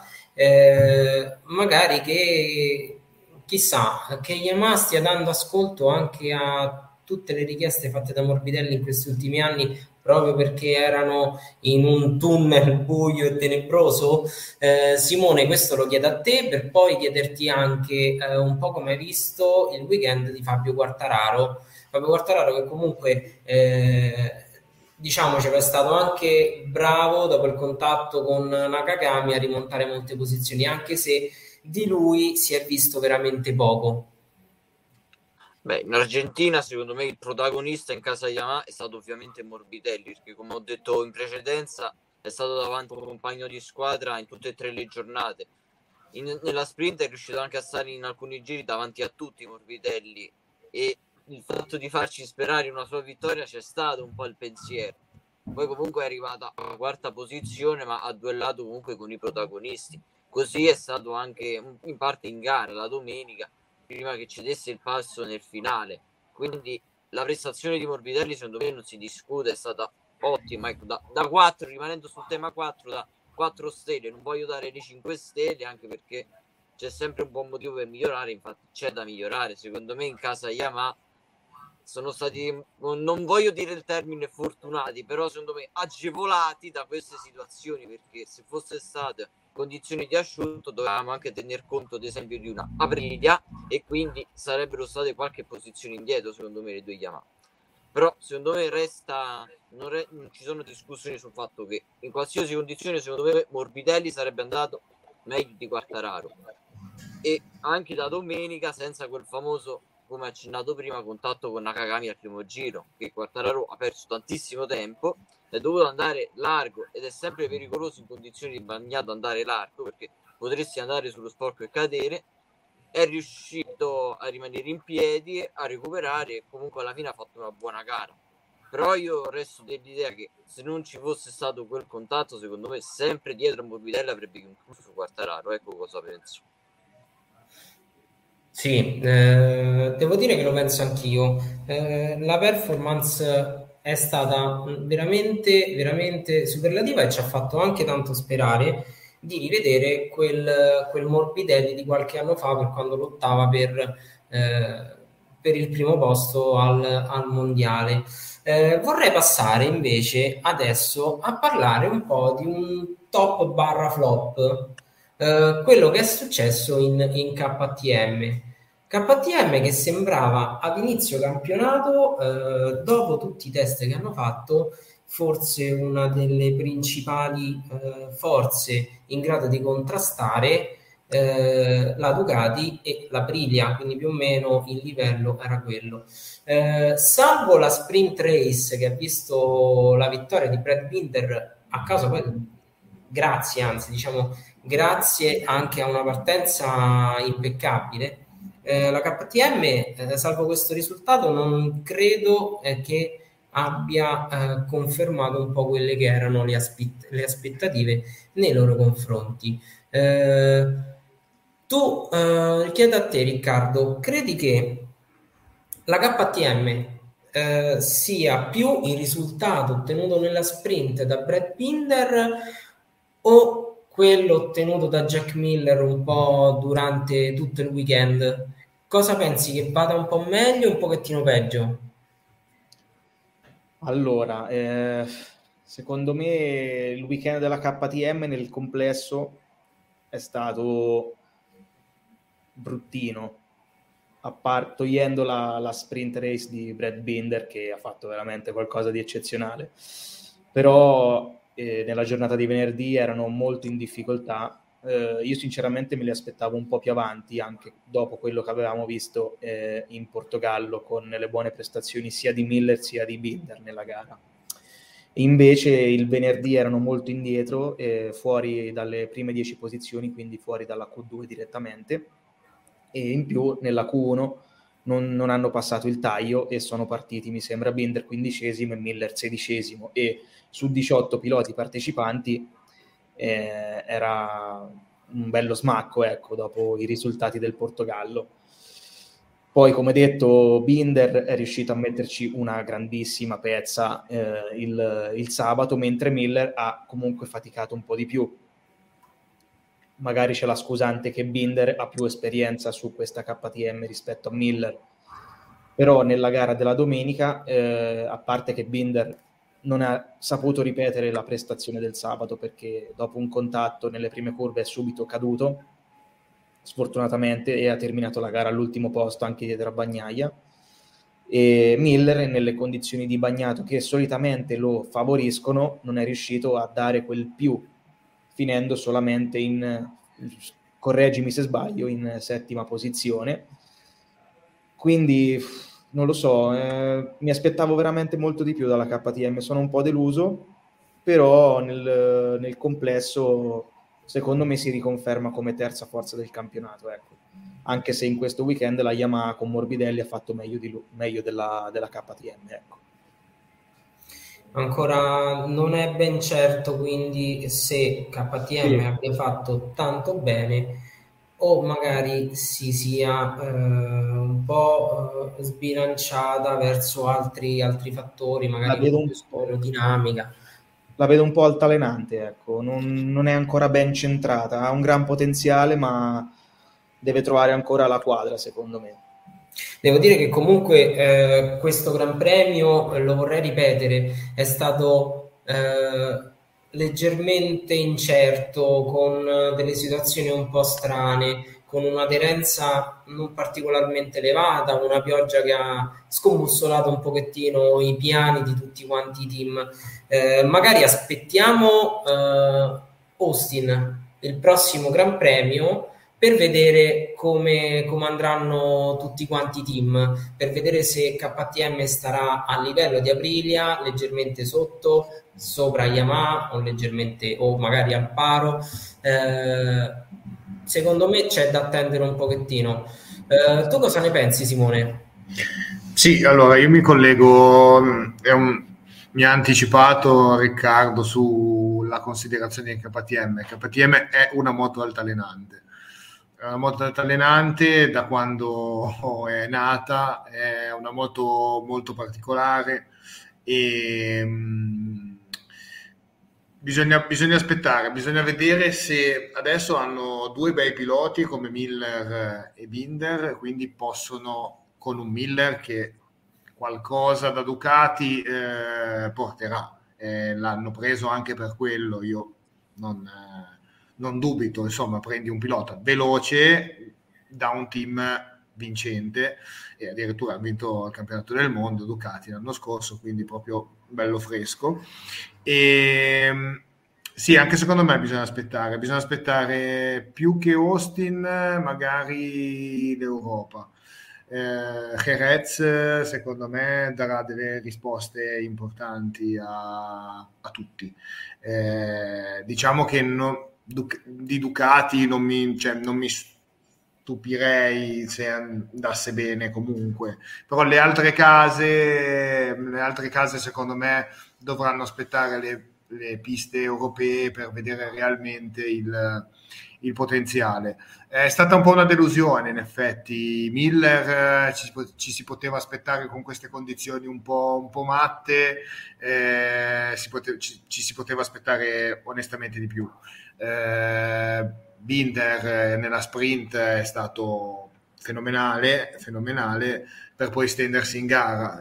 magari che chissà, che Yamaha stia dando ascolto anche a tutte le richieste fatte da Morbidelli in questi ultimi anni, proprio perché erano in un tunnel buio e tenebroso. Simone, questo lo chiedo a te, per poi chiederti anche un po' come hai visto il weekend di Fabio Quartararo che comunque diciamocelo, è stato anche bravo dopo il contatto con Nakagami a rimontare molte posizioni, anche se di lui si è visto veramente poco. In Argentina secondo me il protagonista in casa Yamaha è stato ovviamente Morbidelli, perché come ho detto in precedenza è stato davanti a un compagno di squadra in tutte e tre le giornate. Nella sprint è riuscito anche a stare in alcuni giri davanti a tutti Morbidelli, e il fatto di farci sperare una sua vittoria c'è stato un po' il pensiero. Poi comunque è arrivata alla quarta posizione, ma ha duellato comunque con i protagonisti. Così è stato anche in parte in gara la domenica, prima che cedesse il passo nel finale. Quindi la prestazione di Morbidelli secondo me non si discute, è stata ottima. Ecco, da 4, rimanendo sul tema 4, da 4 stelle, non voglio dare le 5 stelle, anche perché c'è sempre un buon motivo per migliorare, infatti c'è da migliorare. Secondo me in casa Yamaha sono stati, non voglio dire il termine fortunati, però secondo me agevolati da queste situazioni, perché se fosse state condizioni di asciutto dovevamo anche tener conto ad esempio di una Aprilia, e quindi sarebbero state qualche posizione indietro secondo me le due Yamaha. Però secondo me non ci sono discussioni sul fatto che in qualsiasi condizione secondo me Morbidelli sarebbe andato meglio di Quartararo, e anche da domenica senza quel famoso, come accennato prima, contatto con Nakagami al primo giro, che Quartararo ha perso tantissimo tempo, è dovuto andare largo, ed è sempre pericoloso in condizioni di bagnato andare largo, perché potresti andare sullo sporco e cadere. È riuscito a rimanere in piedi, a recuperare, e comunque alla fine ha fatto una buona gara. Però io resto dell'idea che se non ci fosse stato quel contatto, secondo me sempre dietro a Morbidelli avrebbe concluso Quartararo. Ecco cosa penso. Sì, devo dire che lo penso anch'io. La performance è stata veramente, veramente superlativa, e ci ha fatto anche tanto sperare di rivedere quel Morbidelli di qualche anno fa, per quando lottava per per il primo posto al mondiale. Vorrei passare invece adesso a parlare un po' di un top barra flop, quello che è successo in KTM. KTM che sembrava ad inizio campionato, dopo tutti i test che hanno fatto, forse una delle principali forze in grado di contrastare la Ducati e la Aprilia, quindi più o meno il livello era quello. Salvo la sprint race che ha visto la vittoria di Brad Binder a causa poi, grazie anche a una partenza impeccabile, la KTM, salvo questo risultato, non credo che abbia confermato un po' quelle che erano le aspettative nei loro confronti. Tu chiedo a te, Riccardo, credi che la KTM sia più il risultato ottenuto nella sprint da Brad Binder o quello ottenuto da Jack Miller un po' durante tutto il weekend? Cosa pensi, che vada un po' meglio o un pochettino peggio? Allora, secondo me il weekend della KTM nel complesso è stato bruttino, togliendo la sprint race di Brad Binder, che ha fatto veramente qualcosa di eccezionale. Però nella giornata di venerdì erano molto in difficoltà. Io sinceramente me li aspettavo un po' più avanti, anche dopo quello che avevamo visto in Portogallo, con le buone prestazioni sia di Miller sia di Binder nella gara. Invece il venerdì erano molto indietro, fuori dalle prime 10 posizioni, quindi fuori dalla Q2 direttamente, e in più nella Q1 non hanno passato il taglio e sono partiti, mi sembra, Binder 15° e Miller 16°, e su 18 piloti partecipanti era un bello smacco, ecco, dopo i risultati del Portogallo. Poi, come detto, Binder è riuscito a metterci una grandissima pezza il sabato, mentre Miller ha comunque faticato un po' di più. Magari c'è la scusante che Binder ha più esperienza su questa KTM rispetto a Miller, però nella gara della domenica, a parte che Binder non ha saputo ripetere la prestazione del sabato, perché dopo un contatto nelle prime curve è subito caduto, sfortunatamente, e ha terminato la gara all'ultimo posto anche dietro a Bagnaia, e Miller, nelle condizioni di bagnato che solitamente lo favoriscono, non è riuscito a dare quel più, finendo solamente correggimi se sbaglio, in 7ª posizione. Quindi non lo so, mi aspettavo veramente molto di più dalla KTM, sono un po' deluso, però nel complesso secondo me si riconferma come terza forza del campionato, ecco. Anche se in questo weekend la Yamaha con Morbidelli ha fatto meglio della KTM, ecco. Ancora non è ben certo quindi se KTM abbia fatto tanto bene o magari si sia un po' sbilanciata verso altri fattori, magari aerodinamica. La vedo un po' altalenante, ecco. Non è ancora ben centrata, ha un gran potenziale, ma deve trovare ancora la quadra, secondo me. Devo dire che comunque questo Gran Premio, lo vorrei ripetere, è stato leggermente incerto, con delle situazioni un po' strane, con un'aderenza non particolarmente elevata, una pioggia che ha scombussolato un pochettino i piani di tutti quanti i team. Magari aspettiamo Austin, il prossimo Gran Premio, per vedere come andranno tutti quanti i team, per vedere se KTM starà a livello di Aprilia, leggermente sotto, sopra Yamaha o leggermente, o magari al paro. Secondo me c'è da attendere un pochettino. Tu cosa ne pensi, Simone? Sì, allora io mi collego, mi ha anticipato Riccardo sulla considerazione di KTM. KTM è una moto altalenante. È una moto altalenante da quando è nata, è una moto molto particolare e bisogna aspettare, bisogna vedere se adesso hanno due bei piloti come Miller e Binder, quindi possono con un Miller che qualcosa da Ducati porterà. L'hanno preso anche per quello, io non dubito, insomma, prendi un pilota veloce da un team vincente, e addirittura ha vinto il campionato del mondo Ducati l'anno scorso, quindi proprio bello fresco. E sì, anche secondo me bisogna aspettare più che Austin, magari l'Europa. Jerez secondo me darà delle risposte importanti a tutti. Diciamo che di Ducati non mi stupirei se andasse bene comunque, però le altre case secondo me dovranno aspettare le piste europee per vedere realmente il potenziale. È stata un po' una delusione, in effetti. Miller ci si poteva aspettare con queste condizioni un po' matte, ci si poteva aspettare onestamente di più. Binder nella sprint è stato fenomenale per poi stendersi in gara.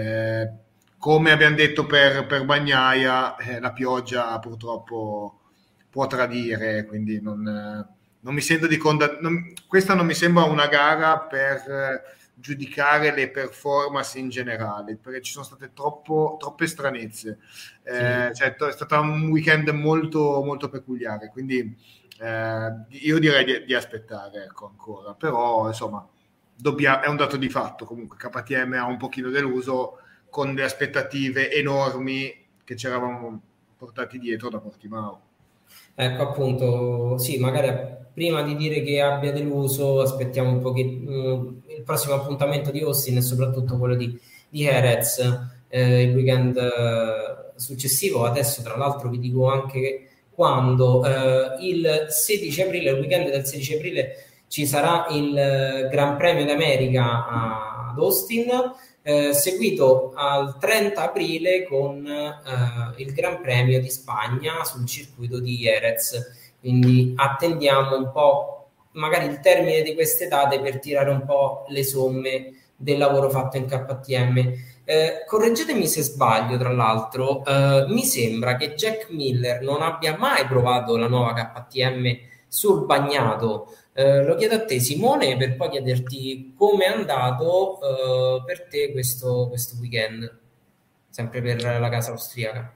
Come abbiamo detto per Bagnaia, la pioggia purtroppo può tradire, quindi non mi sento di questa non mi sembra una gara per giudicare le performance in generale, perché ci sono state troppe stranezze. Cioè, è stato un weekend molto, molto peculiare, quindi io direi di aspettare, ecco, ancora, però insomma è un dato di fatto. Comunque KTM ha un pochino deluso con le aspettative enormi che ci eravamo portati dietro da Portimao. Ecco, appunto, sì, magari prima di dire che abbia deluso, aspettiamo un po' il prossimo appuntamento di Austin e soprattutto quello di Jerez il weekend successivo. Adesso, tra l'altro, vi dico anche quando il 16 aprile, il weekend del 16 aprile, ci sarà il Gran Premio d'America ad Austin, seguito al 30 aprile con il Gran Premio di Spagna sul circuito di Jerez. Quindi attendiamo un po' magari il termine di queste date per tirare un po' le somme del lavoro fatto in KTM. Correggetemi se sbaglio, tra l'altro, mi sembra che Jack Miller non abbia mai provato la nuova KTM sul bagnato. Lo chiedo a te, Simone, per poi chiederti come è andato per te questo weekend, sempre per la casa austriaca.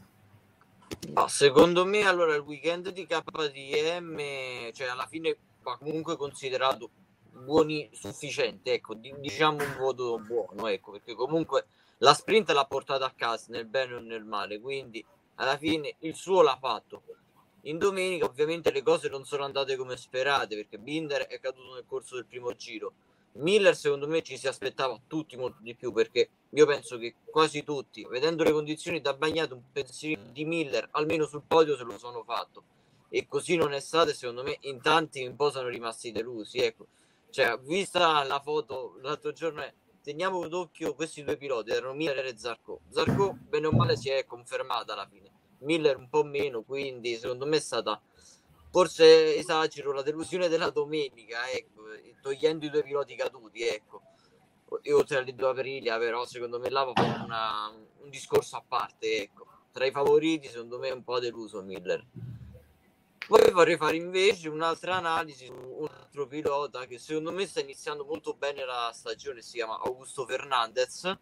No, secondo me allora il weekend di KTM, cioè alla fine va comunque considerato sufficiente, ecco, diciamo un voto buono, ecco, perché comunque la sprint l'ha portata a casa nel bene o nel male, quindi alla fine il suo l'ha fatto. In domenica ovviamente le cose non sono andate come sperate, perché Binder è caduto nel corso del primo giro. Miller secondo me ci si aspettava tutti molto di più, perché io penso che quasi tutti, vedendo le condizioni da bagnato, un pensiero di Miller almeno sul podio se lo sono fatto, e così non è stato, e secondo me in tanti un po' sono rimasti delusi, ecco. Cioè, vista la foto l'altro giorno, teniamo d'occhio questi due piloti, erano Miller e Zarco, bene o male si è confermata alla fine, Miller un po' meno, quindi secondo me è stata, forse esagero, la delusione della domenica, ecco, togliendo i due piloti caduti, ecco, e oltre alle due Aprilia, però secondo me là va un discorso a parte, ecco, tra i favoriti secondo me è un po' deluso Miller. Poi vorrei fare invece un'altra analisi su un altro pilota che secondo me sta iniziando molto bene la stagione, si chiama Augusto Fernandez,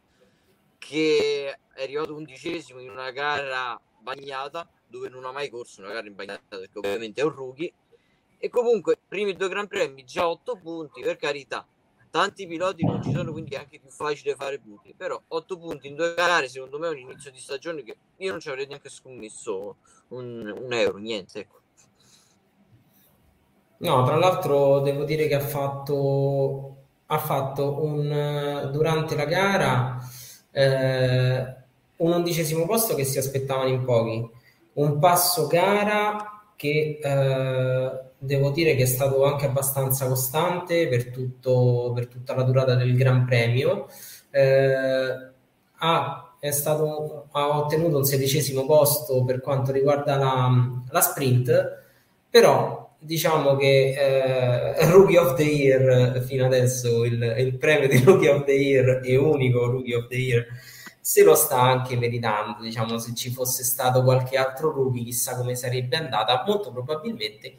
che è arrivato 11° in una gara bagnata, dove non ha mai corso una gara in bagnata, perché ovviamente è un rookie, e comunque primi due Gran Premi già 8 punti, per carità, tanti piloti non ci sono, quindi è anche più facile fare punti, però 8 punti in 2 gare secondo me è un inizio di stagione che io non ci avrei neanche scommesso un euro, niente, ecco. No, tra l'altro devo dire che ha fatto durante la gara un 11° posto che si aspettavano in pochi, un passo gara che devo dire che è stato anche abbastanza costante per tutta la durata del Gran Premio. Ha ottenuto un 16° posto per quanto riguarda la sprint, però diciamo che Rookie of the Year fino adesso, il premio di Rookie of the Year e unico Rookie of the Year se lo sta anche meritando. Diciamo, se ci fosse stato qualche altro rookie, chissà come sarebbe andata. Molto probabilmente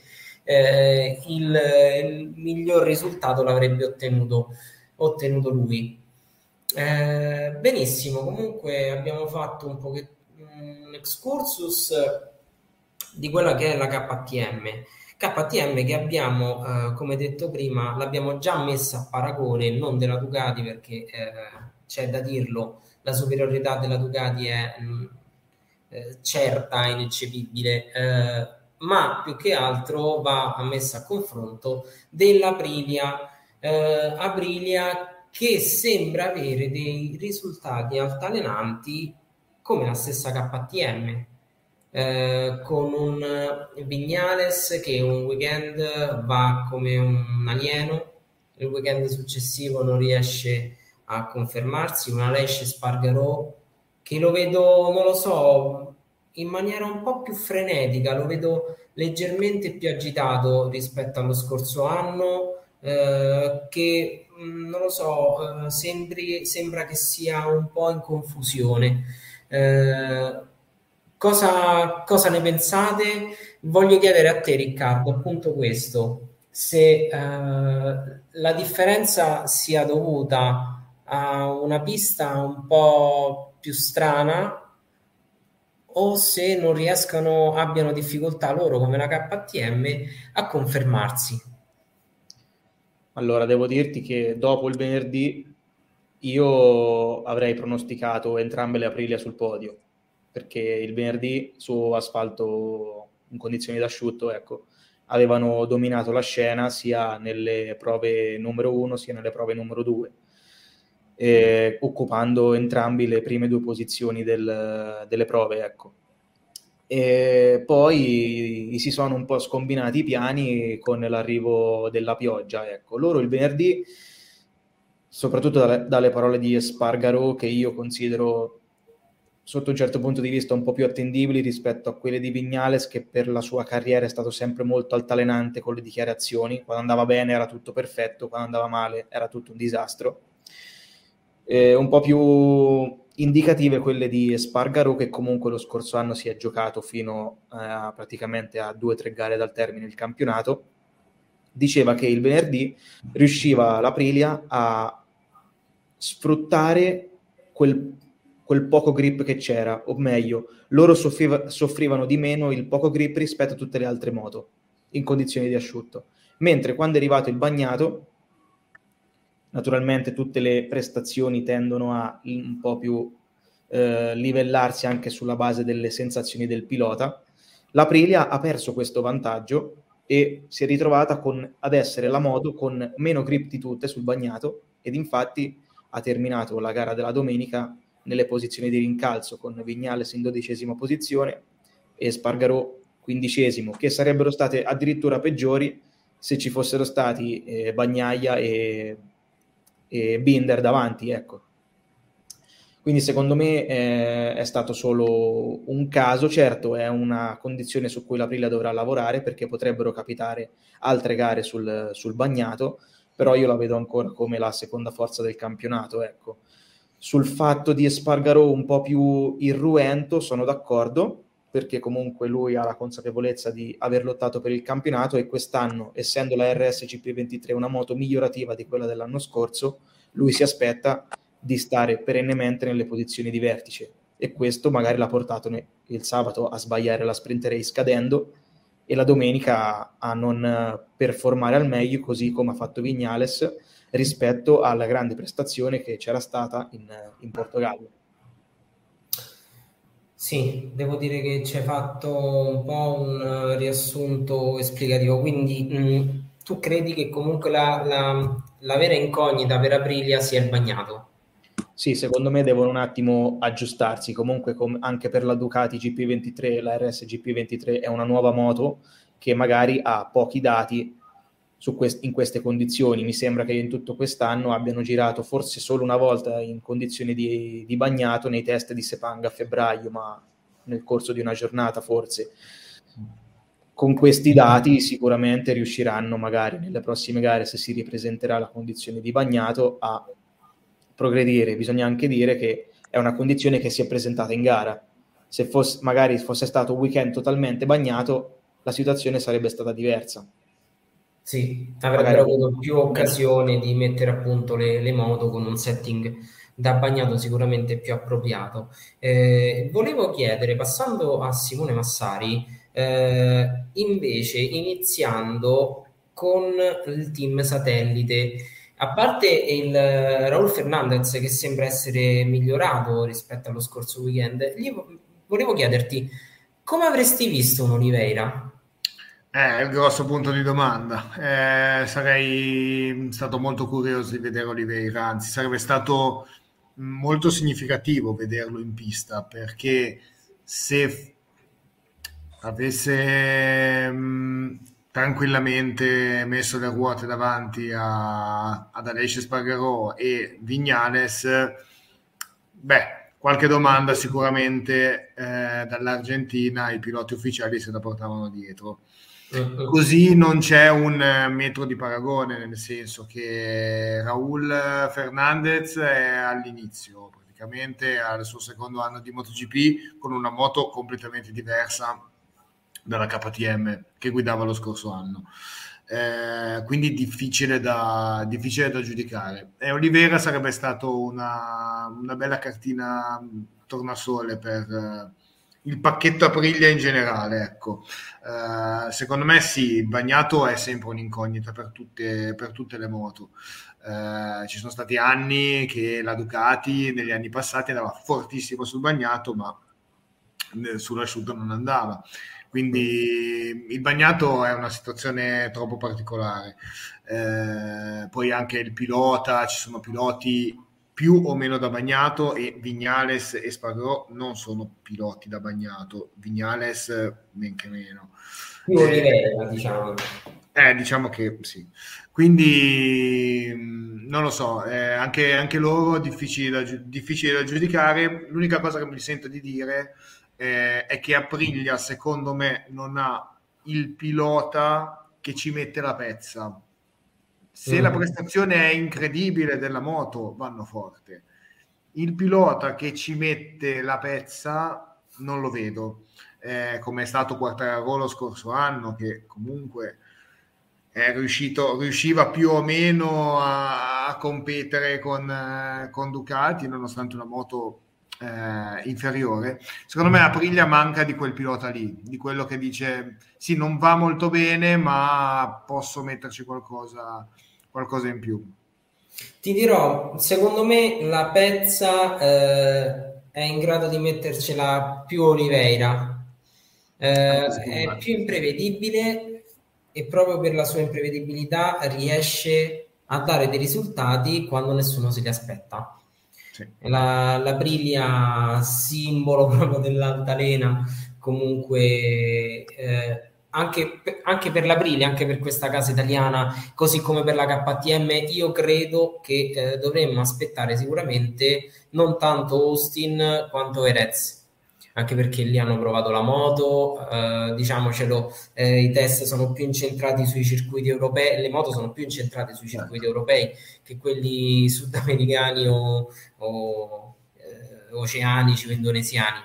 il miglior risultato l'avrebbe ottenuto lui. Benissimo, comunque abbiamo fatto un excursus di quella che è la KTM che abbiamo, come detto prima, l'abbiamo già messa a paragone, non della Ducati, perché c'è da dirlo, la superiorità della Ducati è certa, ineccepibile, ma più che altro va messa a confronto dell'Aprilia, Aprilia che sembra avere dei risultati altalenanti come la stessa KTM, con un Viñales che un weekend va come un alieno, il weekend successivo non riesce a confermarsi, un Aleix Espargaró che lo vedo, non lo so, in maniera un po' più frenetica, lo vedo leggermente più agitato rispetto allo scorso anno, che non lo so, sembra che sia un po' in confusione. Cosa ne pensate? Voglio chiedere a te, Riccardo, appunto questo, se la differenza sia dovuta a una pista un po' più strana o se non abbiano difficoltà loro come la KTM a confermarsi. Allora, devo dirti che dopo il venerdì io avrei pronosticato entrambe le Aprilia sul podio, perché il venerdì su asfalto in condizioni d'asciutto, ecco, avevano dominato la scena sia nelle prove numero 1 sia nelle prove numero 2, occupando entrambi le prime due posizioni delle prove, ecco. E poi si sono un po' scombinati i piani con l'arrivo della pioggia, ecco. Loro il venerdì, soprattutto dalle parole di Espargaró, che io considero sotto un certo punto di vista un po' più attendibili rispetto a quelle di Viñales, che per la sua carriera è stato sempre molto altalenante con le dichiarazioni. Quando andava bene era tutto perfetto, quando andava male era tutto un disastro. Un po' più indicative quelle di Espargaró, che comunque lo scorso anno si è giocato fino praticamente a 2 o 3 gare dal termine del campionato. Diceva che il venerdì riusciva l'Aprilia a sfruttare quel poco grip che c'era, o meglio, loro soffrivano di meno il poco grip rispetto a tutte le altre moto in condizioni di asciutto, mentre quando è arrivato il bagnato, naturalmente tutte le prestazioni tendono a un po' più livellarsi anche sulla base delle sensazioni del pilota. L'Aprilia ha perso questo vantaggio e si è ritrovata ad essere la moto con meno grip di tutte sul bagnato, ed infatti ha terminato la gara della domenica nelle posizioni di rincalzo con Viñales in 12ª posizione e Espargaró 15º, che sarebbero state addirittura peggiori se ci fossero stati Bagnaia e Binder davanti, ecco. Quindi secondo me è stato solo un caso. Certo, è una condizione su cui l'Aprilia dovrà lavorare, perché potrebbero capitare altre gare sul bagnato, però io la vedo ancora come la seconda forza del campionato, ecco. Sul fatto di Espargaró un po' più irruento sono d'accordo, perché comunque lui ha la consapevolezza di aver lottato per il campionato, e quest'anno, essendo la RS GP23 una moto migliorativa di quella dell'anno scorso, lui si aspetta di stare perennemente nelle posizioni di vertice, e questo magari l'ha portato il sabato a sbagliare la sprint race cadendo, e la domenica a non performare al meglio, così come ha fatto Viñales rispetto alla grande prestazione che c'era stata in Portogallo. Sì, devo dire che ci hai fatto un po' un riassunto esplicativo, quindi tu credi che comunque la vera incognita per Aprilia sia il bagnato? Sì, secondo me devono un attimo aggiustarsi. Comunque anche per la Ducati GP23, la RS GP23 è una nuova moto che magari ha pochi dati in queste condizioni. Mi sembra che in tutto quest'anno abbiano girato forse solo una volta in condizioni di bagnato nei test di Sepang a febbraio, ma nel corso di una giornata forse. con questi dati sicuramente riusciranno magari nelle prossime gare, se si ripresenterà la condizione di bagnato, a progredire. Bisogna anche dire che è una condizione che si è presentata in gara. Se magari fosse stato un weekend totalmente bagnato, la situazione sarebbe stata diversa. Sì, avrebbero avuto più occasione di mettere a punto le moto con un setting da bagnato sicuramente più appropriato. Volevo chiedere, passando a Simone Massari, invece iniziando con il team satellite, a parte il Raul Fernandez che sembra essere migliorato rispetto allo scorso weekend, volevo chiederti come avresti visto un Oliveira? È il grosso punto di domanda. Sarei stato molto curioso di vedere Oliveira, anzi sarebbe stato molto significativo vederlo in pista, perché se avesse tranquillamente messo le ruote davanti ad Aleix Espargaró e Viñales, qualche domanda sicuramente dall'Argentina i piloti ufficiali se la portavano dietro. Così non c'è un metro di paragone, nel senso che Raul Fernandez è all'inizio, praticamente al suo secondo anno di MotoGP, con una moto completamente diversa dalla KTM che guidava lo scorso anno. Quindi difficile da giudicare. E Oliveira sarebbe stato una bella cartina tornasole per il pacchetto Aprilia in generale, ecco. Secondo me sì, il bagnato è sempre un'incognita per tutte le moto. Ci sono stati anni che la Ducati negli anni passati andava fortissimo sul bagnato, ma sull'asciutto non andava. Quindi il bagnato è una situazione troppo particolare. Poi anche il pilota, ci sono piloti più o meno da bagnato, e Viñales e Espargaró non sono piloti da bagnato, Viñales men che meno. Più Oliveira, diciamo. Diciamo che sì. Quindi non lo so, anche loro difficili da giudicare. L'unica cosa che mi sento di dire è che Aprilia secondo me non ha il pilota che ci mette la pezza. Se la prestazione è incredibile della moto, vanno forte. Il pilota che ci mette la pezza non lo vedo, come è stato Quartararo lo scorso anno, che comunque riusciva più o meno a competere con Ducati, nonostante una moto inferiore. Secondo me Aprilia manca di quel pilota lì, di quello che dice sì, non va molto bene, ma posso metterci qualcosa in più. Ti dirò, secondo me la pezza è in grado di mettercela più Oliveira, è più imprevedibile e proprio per la sua imprevedibilità riesce a dare dei risultati quando nessuno se li aspetta. Sì. La Aprilia, simbolo proprio dell'altalena, comunque anche per l'Aprilia, anche per questa casa italiana, così come per la KTM, io credo che dovremmo aspettare sicuramente non tanto Austin quanto Jerez, anche perché lì hanno provato la moto, diciamocelo, i test sono più incentrati sui circuiti europei, le moto sono più incentrate sui circuiti europei che quelli sudamericani o oceanici o indonesiani.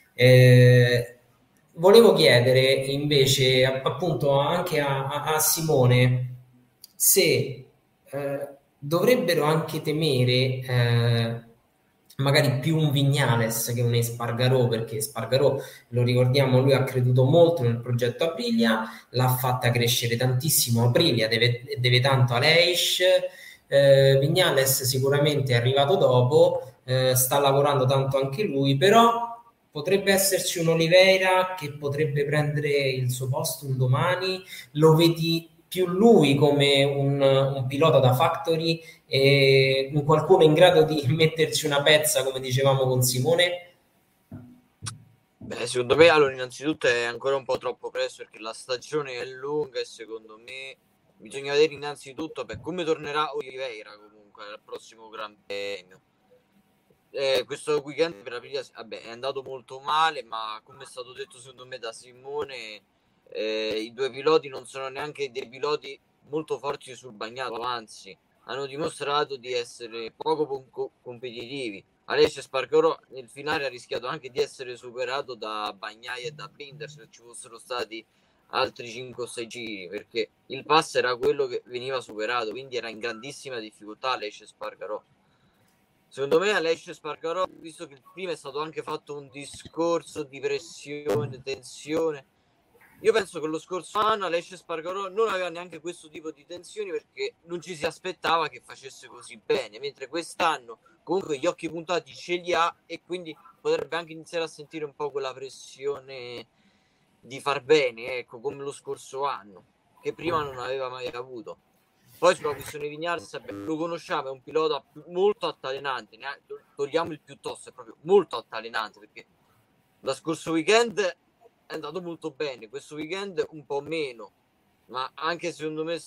Volevo chiedere invece appunto anche a Simone se dovrebbero anche temere magari più un Viñales che un Espargaró, perché Espargaró, lo ricordiamo, lui ha creduto molto nel progetto Aprilia, l'ha fatta crescere tantissimo Aprilia, deve tanto a Aleix. Viñales sicuramente è arrivato dopo, sta lavorando tanto anche lui, però potrebbe esserci un Oliveira che potrebbe prendere il suo posto un domani. Lo vedi più lui come un pilota da factory e un qualcuno in grado di metterci una pezza, come dicevamo con Simone? Beh, secondo me, allora, innanzitutto è ancora un po' troppo presto perché la stagione è lunga e secondo me bisogna vedere innanzitutto come tornerà Oliveira comunque al prossimo Gran Premio. Questo weekend per Aprilia è andato molto male, ma come è stato detto secondo me da Simone, I due piloti non sono neanche dei piloti molto forti sul bagnato, anzi hanno dimostrato di essere poco competitivi. Aleix Espargaró nel finale ha rischiato anche di essere superato da Bagnaia e da Binder se ci fossero stati altri 5 o 6 giri, perché il pass era quello che veniva superato, quindi era in grandissima difficoltà Aleix Espargaró. Secondo me Aleix Espargaró, visto che il prima è stato anche fatto un discorso di pressione, tensione, io penso che lo scorso anno Aleix Espargaró non aveva neanche questo tipo di tensioni, perché non ci si aspettava che facesse così bene, mentre quest'anno comunque gli occhi puntati ce li ha, e quindi potrebbe anche iniziare a sentire un po' quella pressione di far bene, ecco, come lo scorso anno, che prima non aveva mai avuto. Poi sulla questione Viñales, lo conosciamo, è un pilota molto altalenante, togliamo il piuttosto, è proprio molto altalenante, perché lo scorso weekend è andato molto bene, questo weekend un po' meno, ma anche secondo me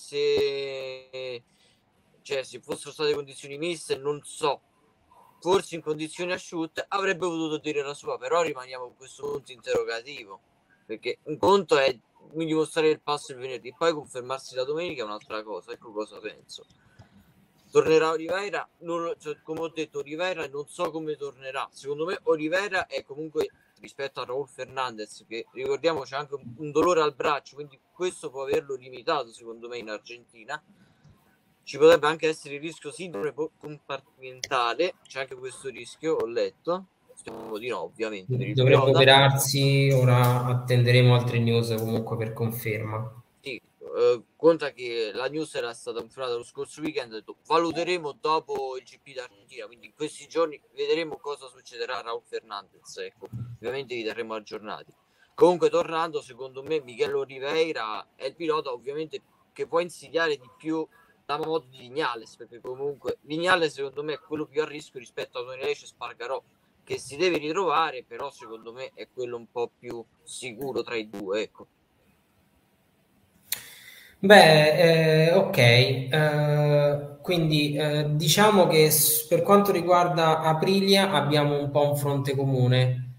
se fossero state condizioni miste, non so, forse in condizioni asciutte avrebbe potuto dire la sua, però rimaniamo con questo punto interrogativo, perché un conto è dimostrare il passo il venerdì, poi confermarsi la domenica è un'altra cosa. Ecco cosa penso. Tornerà Oliveira? Come ho detto, Oliveira non so come tornerà. Secondo me Oliveira è comunque, rispetto a Raúl Fernández, che ricordiamo c'è anche un dolore al braccio, quindi questo può averlo limitato secondo me in Argentina. Ci potrebbe anche essere il rischio sindrome compartimentale, c'è anche questo rischio, ho letto. Speriamo di no, ovviamente. Dovrebbe operarsi, ora attenderemo altre news comunque per conferma. Sì, conta che la news era stata confermata lo scorso weekend, ho detto valuteremo dopo il GP d'Argentina, quindi in questi giorni vedremo cosa succederà a Raúl Fernández, ecco, ovviamente vi terremo aggiornati. Comunque tornando, secondo me Miguel Oliveira è il pilota ovviamente che può insidiare di più la moto di Viñales, perché comunque Viñales secondo me è quello più a rischio rispetto a Aleix Espargaró, che si deve ritrovare, però secondo me è quello un po' più sicuro tra i due, ecco. Beh, ok, quindi diciamo che per quanto riguarda Aprilia abbiamo un po' un fronte comune.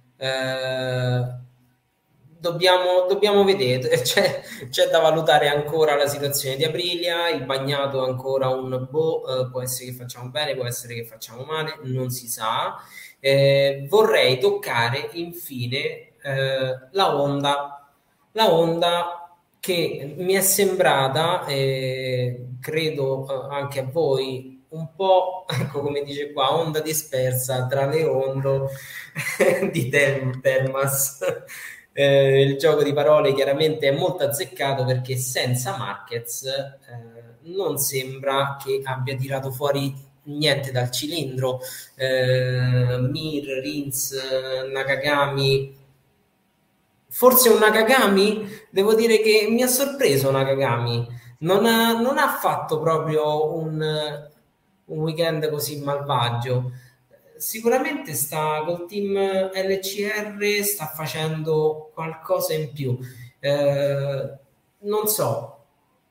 Dobbiamo vedere, c'è da valutare ancora la situazione di Aprilia, il bagnato ancora un può essere che facciamo bene, può essere che facciamo male, non si sa. Vorrei toccare infine la Honda che mi è sembrata, credo anche a voi, un po', ecco come dice qua, onda dispersa tra le onde di Termas. Il gioco di parole chiaramente è molto azzeccato, perché senza Marquez non sembra che abbia tirato fuori niente dal cilindro. Mir, Rins, Nakagami, forse un Nakagami, devo dire che mi ha sorpreso Nakagami, non ha fatto proprio un weekend così malvagio. Sicuramente sta col team LCR, sta facendo qualcosa in più, non so,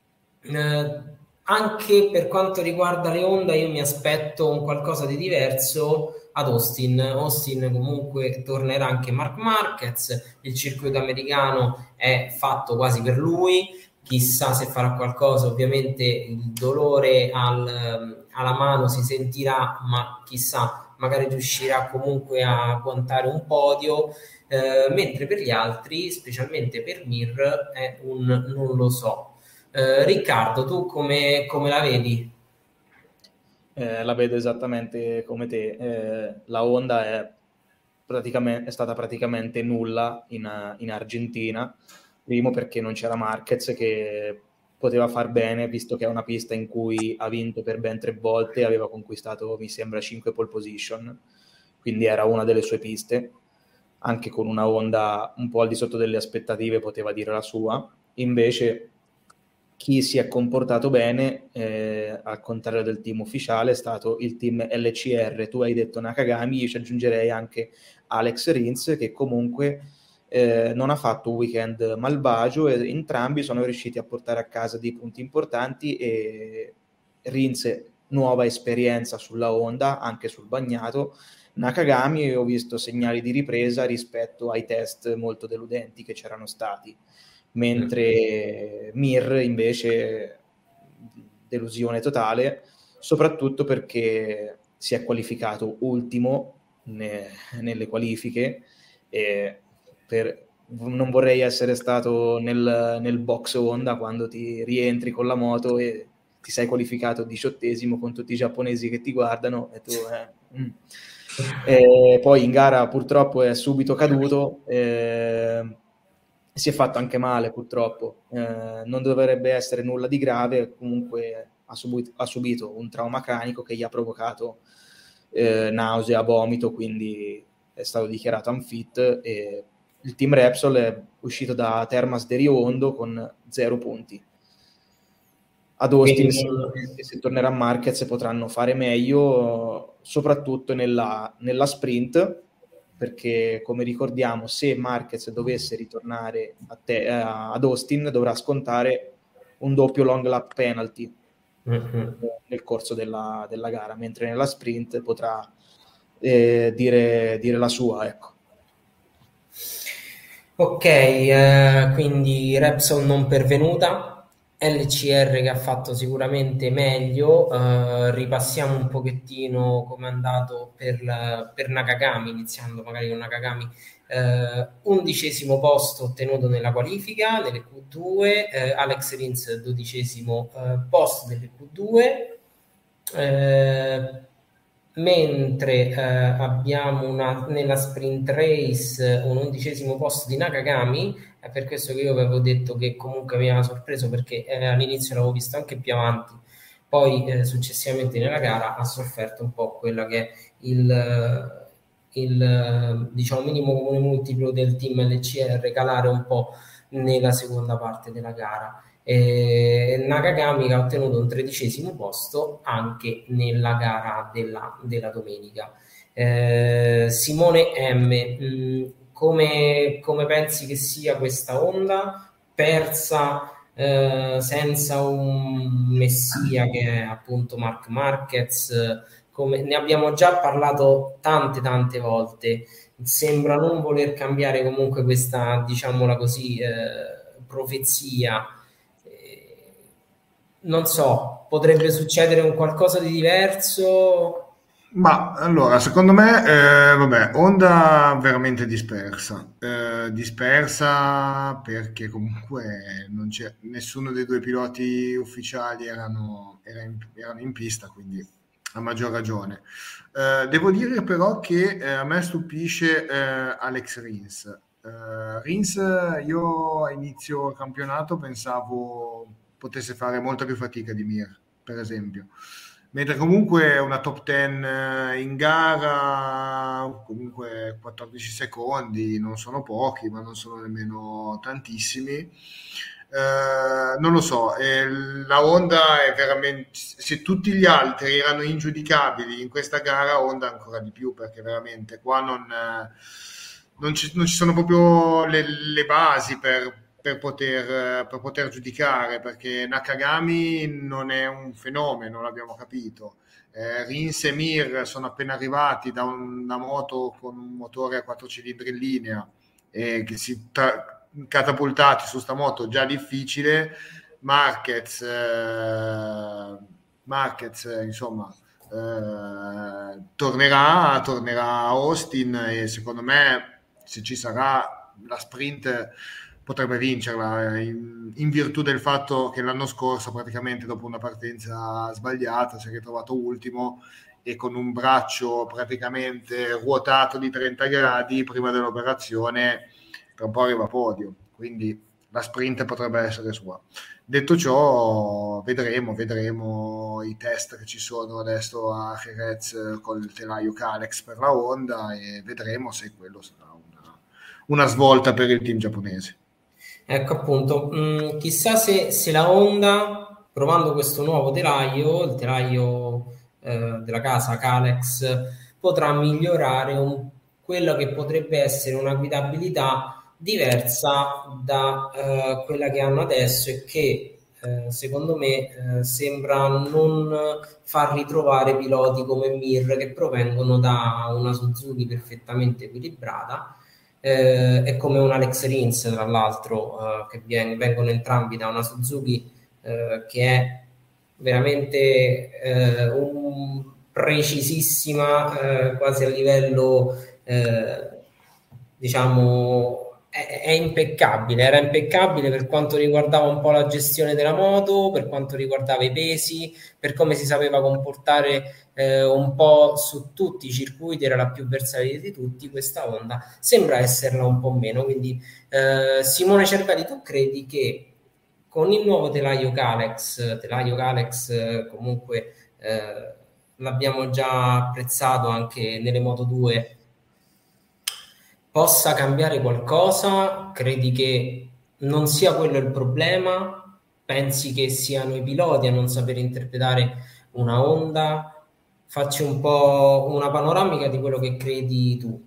anche per quanto riguarda le Honda io mi aspetto un qualcosa di diverso ad Austin comunque tornerà anche Marc Marquez, il circuito americano è fatto quasi per lui, chissà se farà qualcosa, ovviamente il dolore alla mano si sentirà, ma chissà, magari riuscirà comunque a quantare un podio, mentre per gli altri, specialmente per Mir, è un non lo so. Riccardo, tu come la vedi? La vedo esattamente come te. La Honda è stata praticamente nulla in Argentina, primo perché non c'era Marquez che poteva far bene, visto che è una pista in cui ha vinto per ben 3 volte, aveva conquistato mi sembra 5 pole position, quindi era una delle sue piste, anche con una Honda un po' al di sotto delle aspettative poteva dire la sua. Invece chi si è comportato bene, al contrario del team ufficiale, è stato il team LCR. Tu hai detto Nakagami, io ci aggiungerei anche Alex Rins, che comunque non ha fatto un weekend malvagio, e entrambi sono riusciti a portare a casa dei punti importanti, e Rins nuova esperienza sulla Honda, anche sul bagnato. Nakagami ho visto segnali di ripresa rispetto ai test molto deludenti che c'erano stati. mentre Mir invece delusione totale, soprattutto perché si è qualificato ultimo nelle qualifiche e non vorrei essere stato nel box Honda quando ti rientri con la moto e ti sei qualificato 18esimo con tutti i giapponesi che ti guardano e tu E poi in gara purtroppo è subito caduto, si è fatto anche male purtroppo, non dovrebbe essere nulla di grave, comunque ha subito un trauma cranico che gli ha provocato nausea, vomito, quindi è stato dichiarato unfit e il team Repsol è uscito da Termas de Rio Hondo con 0 punti. Ad Austin, se tornerà a Marquez, potranno fare meglio, soprattutto nella sprint, perché come ricordiamo, se Marquez dovesse ritornare ad Austin, dovrà scontare un doppio long lap penalty nel corso della gara, mentre nella sprint potrà dire la sua, ecco. Ok, quindi Repsol non pervenuta, LCR che ha fatto sicuramente meglio. Ripassiamo un pochettino come è andato per Nakagami, iniziando magari con Nakagami. 11° posto ottenuto nella qualifica nelle Q2, Alex Rins 12° posto delle Q2, mentre abbiamo nella sprint race un 11° posto di Nakagami. È per questo che io avevo detto che comunque mi aveva sorpreso, perché all'inizio l'avevo visto anche più avanti, poi successivamente nella gara ha sofferto un po' quella che è il diciamo minimo comune multiplo del team LCR, calare un po' nella seconda parte della gara. Nakagami che ha ottenuto un 13° posto anche nella gara della domenica. Simone M, come pensi che sia questa Honda persa senza un messia che è appunto Marc Marquez? Come ne abbiamo già parlato tante volte, sembra non voler cambiare comunque questa, diciamola così, profezia. Non so, potrebbe succedere un qualcosa di diverso? Ma allora, secondo me, vabbè, Honda veramente dispersa. Dispersa perché comunque non c'è nessuno dei due piloti ufficiali erano in pista, quindi a maggior ragione. Devo dire però che a me stupisce Alex Rins. Rins, io a inizio campionato pensavo potesse fare molta più fatica di Mir, per esempio. Mentre comunque una top 10 in gara, comunque 14 secondi, non sono pochi, ma non sono nemmeno tantissimi. Non lo so, la Honda è veramente, se tutti gli altri erano ingiudicabili in questa gara, Honda ancora di più, perché veramente qua non ci sono proprio le basi per poter giudicare, perché Nakagami non è un fenomeno, l'abbiamo capito. Rins e Mir sono appena arrivati da una moto con un motore a 4 cilindri in linea e che si catapultati su sta moto già difficile. Marquez insomma tornerà a Austin e secondo me, se ci sarà la sprint, potrebbe vincerla in virtù del fatto che l'anno scorso, praticamente dopo una partenza sbagliata, si è ritrovato ultimo e con un braccio praticamente ruotato di 30 gradi prima dell'operazione, tra un po' arriva a podio, quindi la sprint potrebbe essere sua. Detto ciò, vedremo i test che ci sono adesso a Jerez col telaio Kalex per la Honda e vedremo se quello sarà una svolta per il team giapponese. Ecco appunto, chissà se la Honda, provando questo nuovo telaio, il telaio della casa Kalex, potrà migliorare quello che potrebbe essere una guidabilità diversa da quella che hanno adesso e che secondo me sembra non far ritrovare piloti come Mir, che provengono da una Suzuki perfettamente equilibrata. è come un Alex Rins, tra l'altro, che vengono entrambi da una Suzuki che è veramente precisissima, quasi a livello, diciamo, è impeccabile. Era impeccabile per quanto riguardava un po' la gestione della moto, per quanto riguardava i pesi, per come si sapeva comportare un po' su tutti i circuiti, era la più versatile di tutti. Questa Honda sembra esserla un po' meno. Quindi Simone Cervelli, tu credi che con il nuovo telaio Kalex comunque l'abbiamo già apprezzato anche nelle Moto 2, possa cambiare qualcosa? Credi che non sia quello il problema? Pensi che siano i piloti a non saper interpretare una Honda? Facci un po' una panoramica di quello che credi tu.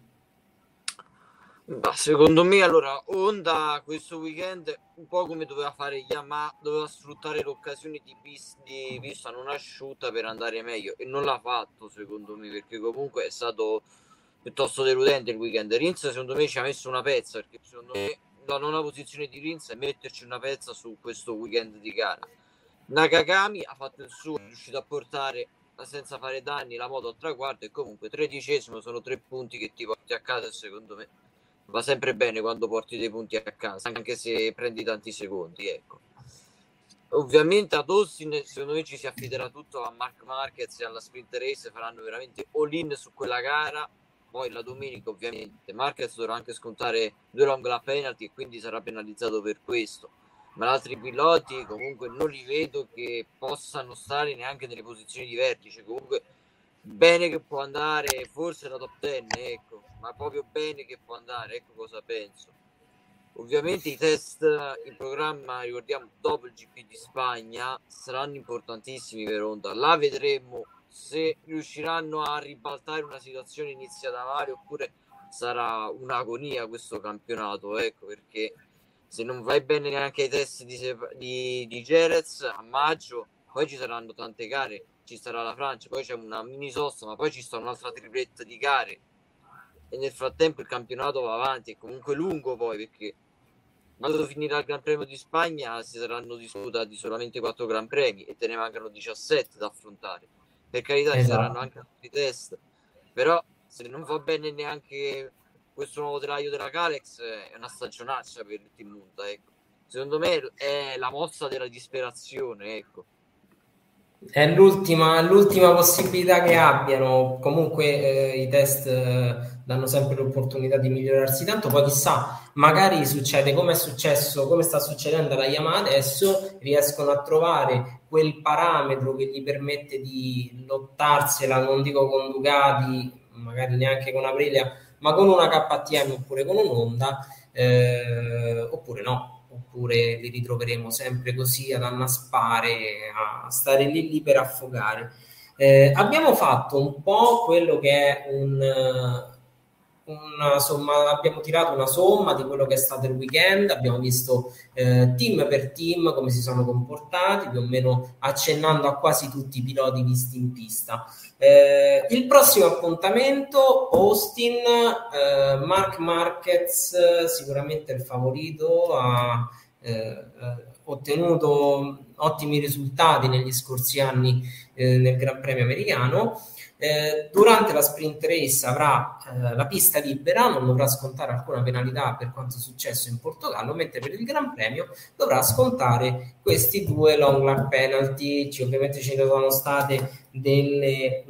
Secondo me, allora, Honda questo weekend, un po' come doveva fare Yamaha, doveva sfruttare l'occasione di pista non asciutta per andare meglio, e non l'ha fatto, secondo me, perché comunque è stato piuttosto deludente il weekend. Rins secondo me ci ha messo una pezza, perché secondo me la nona posizione di Rins è metterci una pezza su questo weekend di gara. Nakagami ha fatto il suo, è riuscito a portare senza fare danni la moto al traguardo, e comunque 13esimo sono 3 punti che ti porti a casa, e secondo me va sempre bene quando porti dei punti a casa, anche se prendi tanti secondi, ecco. Ovviamente ad Austin secondo me ci si affiderà tutto a Marc Marquez e alla Sprint Race, faranno veramente all-in su quella gara. Poi la domenica ovviamente Marquez dovrà anche scontare 2 long lap penalty e quindi sarà penalizzato per questo, ma gli altri piloti comunque non li vedo che possano stare neanche nelle posizioni di vertice. Comunque bene che può andare forse la top 10, ecco, ma proprio bene che può andare, ecco cosa penso. Ovviamente i test in programma, ricordiamo, dopo il GP di Spagna saranno importantissimi per Honda. Là vedremo se riusciranno a ribaltare una situazione iniziata male oppure sarà un'agonia questo campionato, ecco, perché se non vai bene neanche ai test di Jerez a maggio, poi ci saranno tante gare, ci sarà la Francia, poi c'è una mini sosta, ma poi ci sta un'altra tripletta di gare, e nel frattempo il campionato va avanti, è comunque lungo poi, perché quando finirà il Gran Premio di Spagna si saranno disputati solamente 4 Gran Premi e te ne mancano 17 da affrontare. Per carità, ci saranno anche altri test, però se non va bene neanche questo nuovo telaio della Kalex è una stagionaccia per il Team Honda, ecco. Secondo me è la mossa della disperazione, ecco. È l'ultima possibilità che abbiano. Comunque i test danno sempre l'opportunità di migliorarsi tanto, poi chissà, magari succede come è successo, come sta succedendo alla Yamaha adesso, riescono a trovare quel parametro che gli permette di lottarsela, non dico con Ducati, magari neanche con Aprilia, ma con una KTM oppure con un'Honda, oppure no. Oppure li ritroveremo sempre così ad annaspare, a stare lì per affogare. Abbiamo fatto un po' quello che è una somma, abbiamo tirato una somma di quello che è stato il weekend, abbiamo visto team per team come si sono comportati, più o meno accennando a quasi tutti i piloti visti in pista. Il prossimo appuntamento Austin, Marc Marquez sicuramente il favorito, ha ottenuto ottimi risultati negli scorsi anni nel Gran Premio americano. Durante la sprint race avrà la pista libera, non dovrà scontare alcuna penalità per quanto successo in Portogallo, mentre per il Gran Premio dovrà scontare questi 2 long lap penalty. Ovviamente ci sono state delle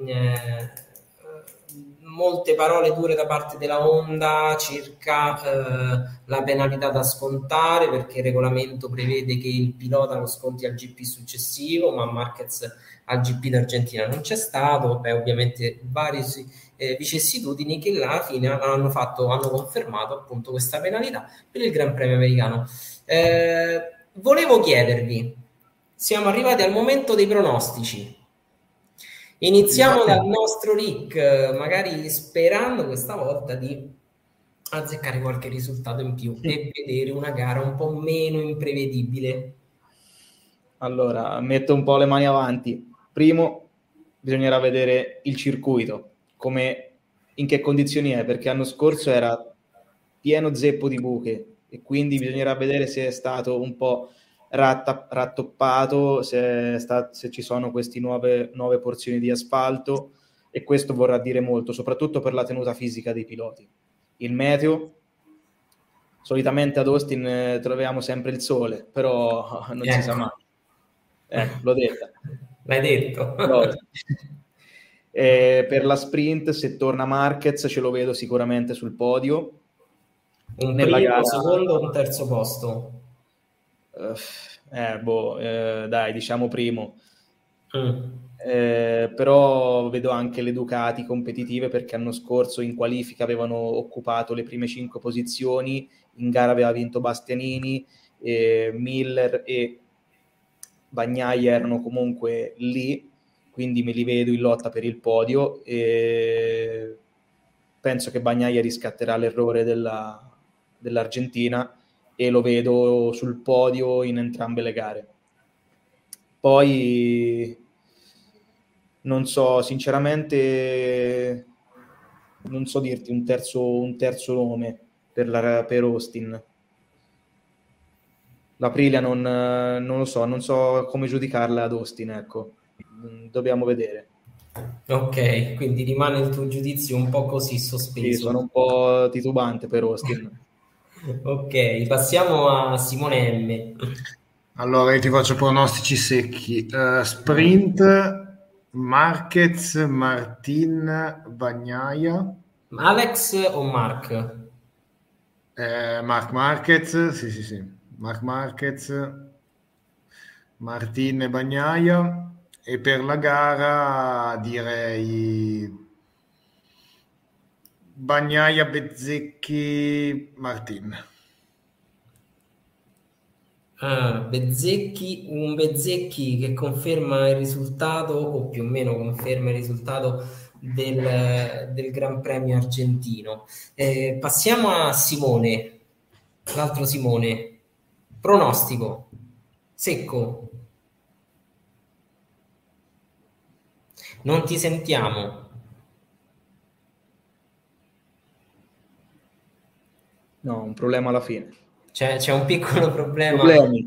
molte parole dure da parte della Honda circa la penalità da scontare, perché il regolamento prevede che il pilota lo sconti al GP successivo, ma Marquez al GP d'Argentina non c'è stato. Beh, ovviamente varie vicissitudini che alla fine hanno confermato appunto questa penalità per il Gran Premio americano. Volevo chiedervi, siamo arrivati al momento dei pronostici. Iniziamo dal nostro Rick, magari sperando questa volta di azzeccare qualche risultato in più e vedere una gara un po' meno imprevedibile. Allora, metto un po' le mani avanti. Primo, bisognerà vedere il circuito, in che condizioni è, perché l'anno scorso era pieno zeppo di buche, e quindi bisognerà vedere se è stato un po' rattoppato, se ci sono queste nuove porzioni di asfalto, e questo vorrà dire molto, soprattutto per la tenuta fisica dei piloti. Il meteo, solitamente ad Austin troviamo sempre il sole, però non si sa mai. L'ho detta. L'hai detto. Per la sprint, se torna Marquez, ce lo vedo sicuramente sul podio. Un primo, secondo o un terzo posto? Dai, diciamo primo. Però vedo anche le Ducati competitive, perché l'anno scorso in qualifica avevano occupato le prime 5 posizioni, in gara aveva vinto Bastianini, Miller e Bagnaia erano comunque lì, quindi me li vedo in lotta per il podio, e penso che Bagnaia riscatterà l'errore dell'Argentina, e lo vedo sul podio in entrambe le gare. Poi non so, sinceramente non so dirti un terzo nome per Austin. L'Aprilia non lo so, non so come giudicarla ad Austin, ecco. Dobbiamo vedere. Ok, quindi rimane il tuo giudizio un po' così sospeso. Sì, sono un po' titubante per Austin. Ok, passiamo a Simone M. Allora, io ti faccio pronostici secchi. Sprint, Marquez, Martin, Bagnaia. Alex o Mark? Marc Marquez, sì. Marc Marquez, Martin e Bagnaia. E per la gara direi Bagnaia, Bezzecchi, Martin. Un Bezzecchi che conferma il risultato, o più o meno conferma il risultato del Gran Premio argentino. Passiamo a Simone, l'altro Simone. Pronostico secco. Non ti sentiamo. No, un problema alla fine. C'è un piccolo problema.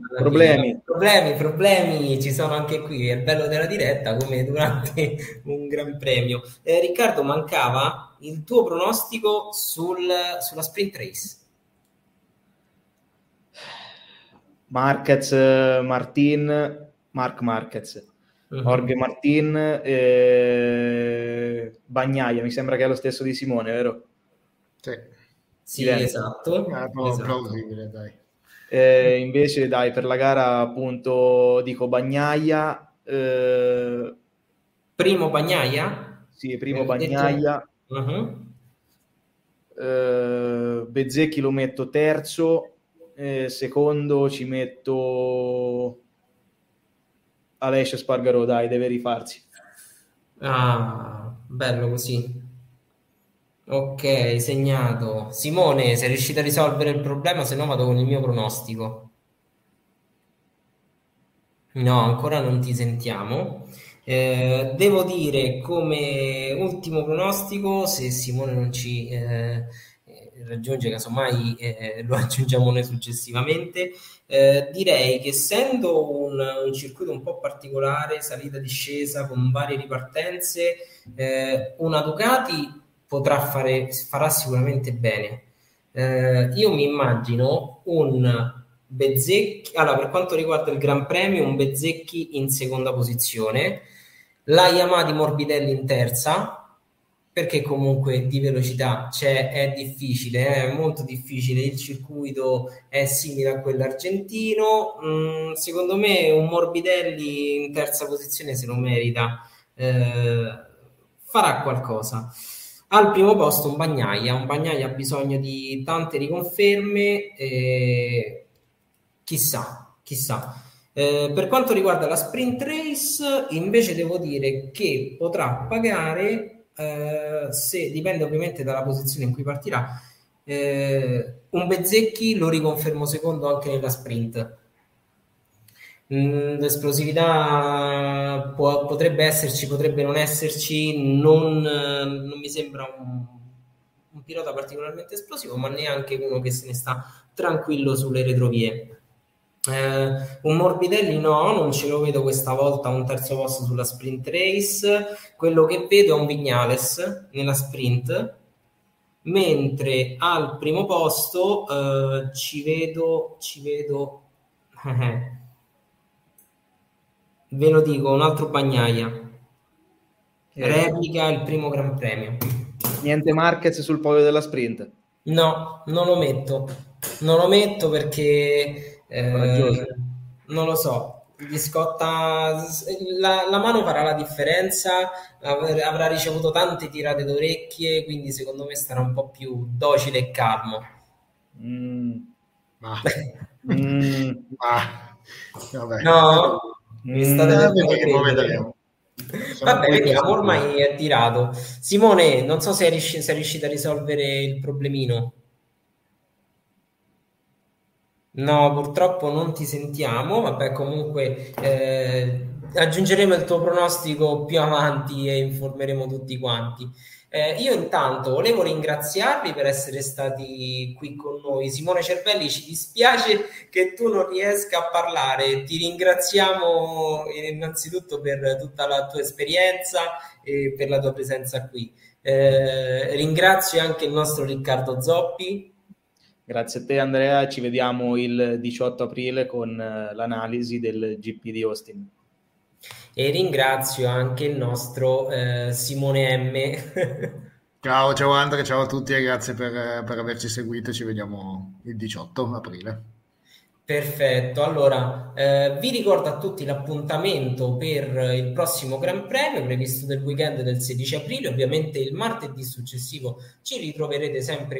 Problemi ci sono anche qui. È il bello della diretta, come durante un Gran Premio. Riccardo, mancava il tuo pronostico sulla sprint race. Marquez, Martin, Marc Marquez, Jorge Martin, Bagnaia, mi sembra che è lo stesso di Simone, vero? Sì, esatto. Plausibile, dai. Invece dai, per la gara appunto dico Bagnaia. Primo Bagnaia? Sì, primo Bagnaia. Bezzecchi lo metto terzo. Secondo ci metto Alessio Spargaro, dai, deve rifarsi. Bello così. Ok, segnato. Simone, sei riuscito a risolvere il problema? Se no vado con il mio pronostico. No, ancora non ti sentiamo. Devo dire come ultimo pronostico, se Simone non ci raggiunge, casomai lo aggiungiamo noi successivamente, direi che essendo un circuito un po' particolare, salita-discesa con varie ripartenze, una Ducati farà sicuramente bene. Io mi immagino un Bezzecchi, allora per quanto riguarda il Gran Premio, un Bezzecchi in seconda posizione, la Yamaha di Morbidelli in terza, perché comunque di velocità è difficile, è molto difficile, il circuito è simile a quello argentino, secondo me un Morbidelli in terza posizione se lo merita, farà qualcosa. Al primo posto un Bagnaia ha bisogno di tante riconferme, chissà. Per quanto riguarda la sprint race, invece devo dire che potrà pagare, se dipende ovviamente dalla posizione in cui partirà, un Bezzecchi lo riconfermo secondo anche nella sprint. L'esplosività potrebbe esserci, potrebbe non esserci, non mi sembra un pilota particolarmente esplosivo, ma neanche uno che se ne sta tranquillo sulle retrovie. Un Morbidelli no, non ce lo vedo questa volta a un terzo posto sulla sprint race. Quello che vedo è un Vignales nella sprint, mentre al primo posto ci vedo ve lo dico, un altro Bagnaia, replica il primo Gran Premio. Niente Marquez sul podio della sprint? No, non lo metto perché non lo so, gli scotta la mano farà la differenza, avrà ricevuto tante tirate d'orecchie, quindi secondo me starà un po' più docile e calmo. Vabbè. No, mi state vedremo. Vabbè, vediamo, ormai è tirato. Simone, non so se sei riuscito a risolvere il problemino. No, purtroppo non ti sentiamo. Vabbè, comunque aggiungeremo il tuo pronostico più avanti e informeremo tutti quanti. Io intanto volevo ringraziarvi per essere stati qui con noi. Simone Cervelli, ci dispiace che tu non riesca a parlare. Ti ringraziamo innanzitutto per tutta la tua esperienza e per la tua presenza qui. Ringrazio anche il nostro Riccardo Zoppi. Grazie a te Andrea, ci vediamo il 18 aprile con l'analisi del GP di Austin. E ringrazio anche il nostro Simone M. Ciao Andrea, ciao a tutti e grazie per averci seguito, ci vediamo il 18 aprile. Perfetto, allora vi ricordo a tutti l'appuntamento per il prossimo Gran Premio previsto del weekend del 16 aprile, ovviamente il martedì successivo ci ritroverete sempre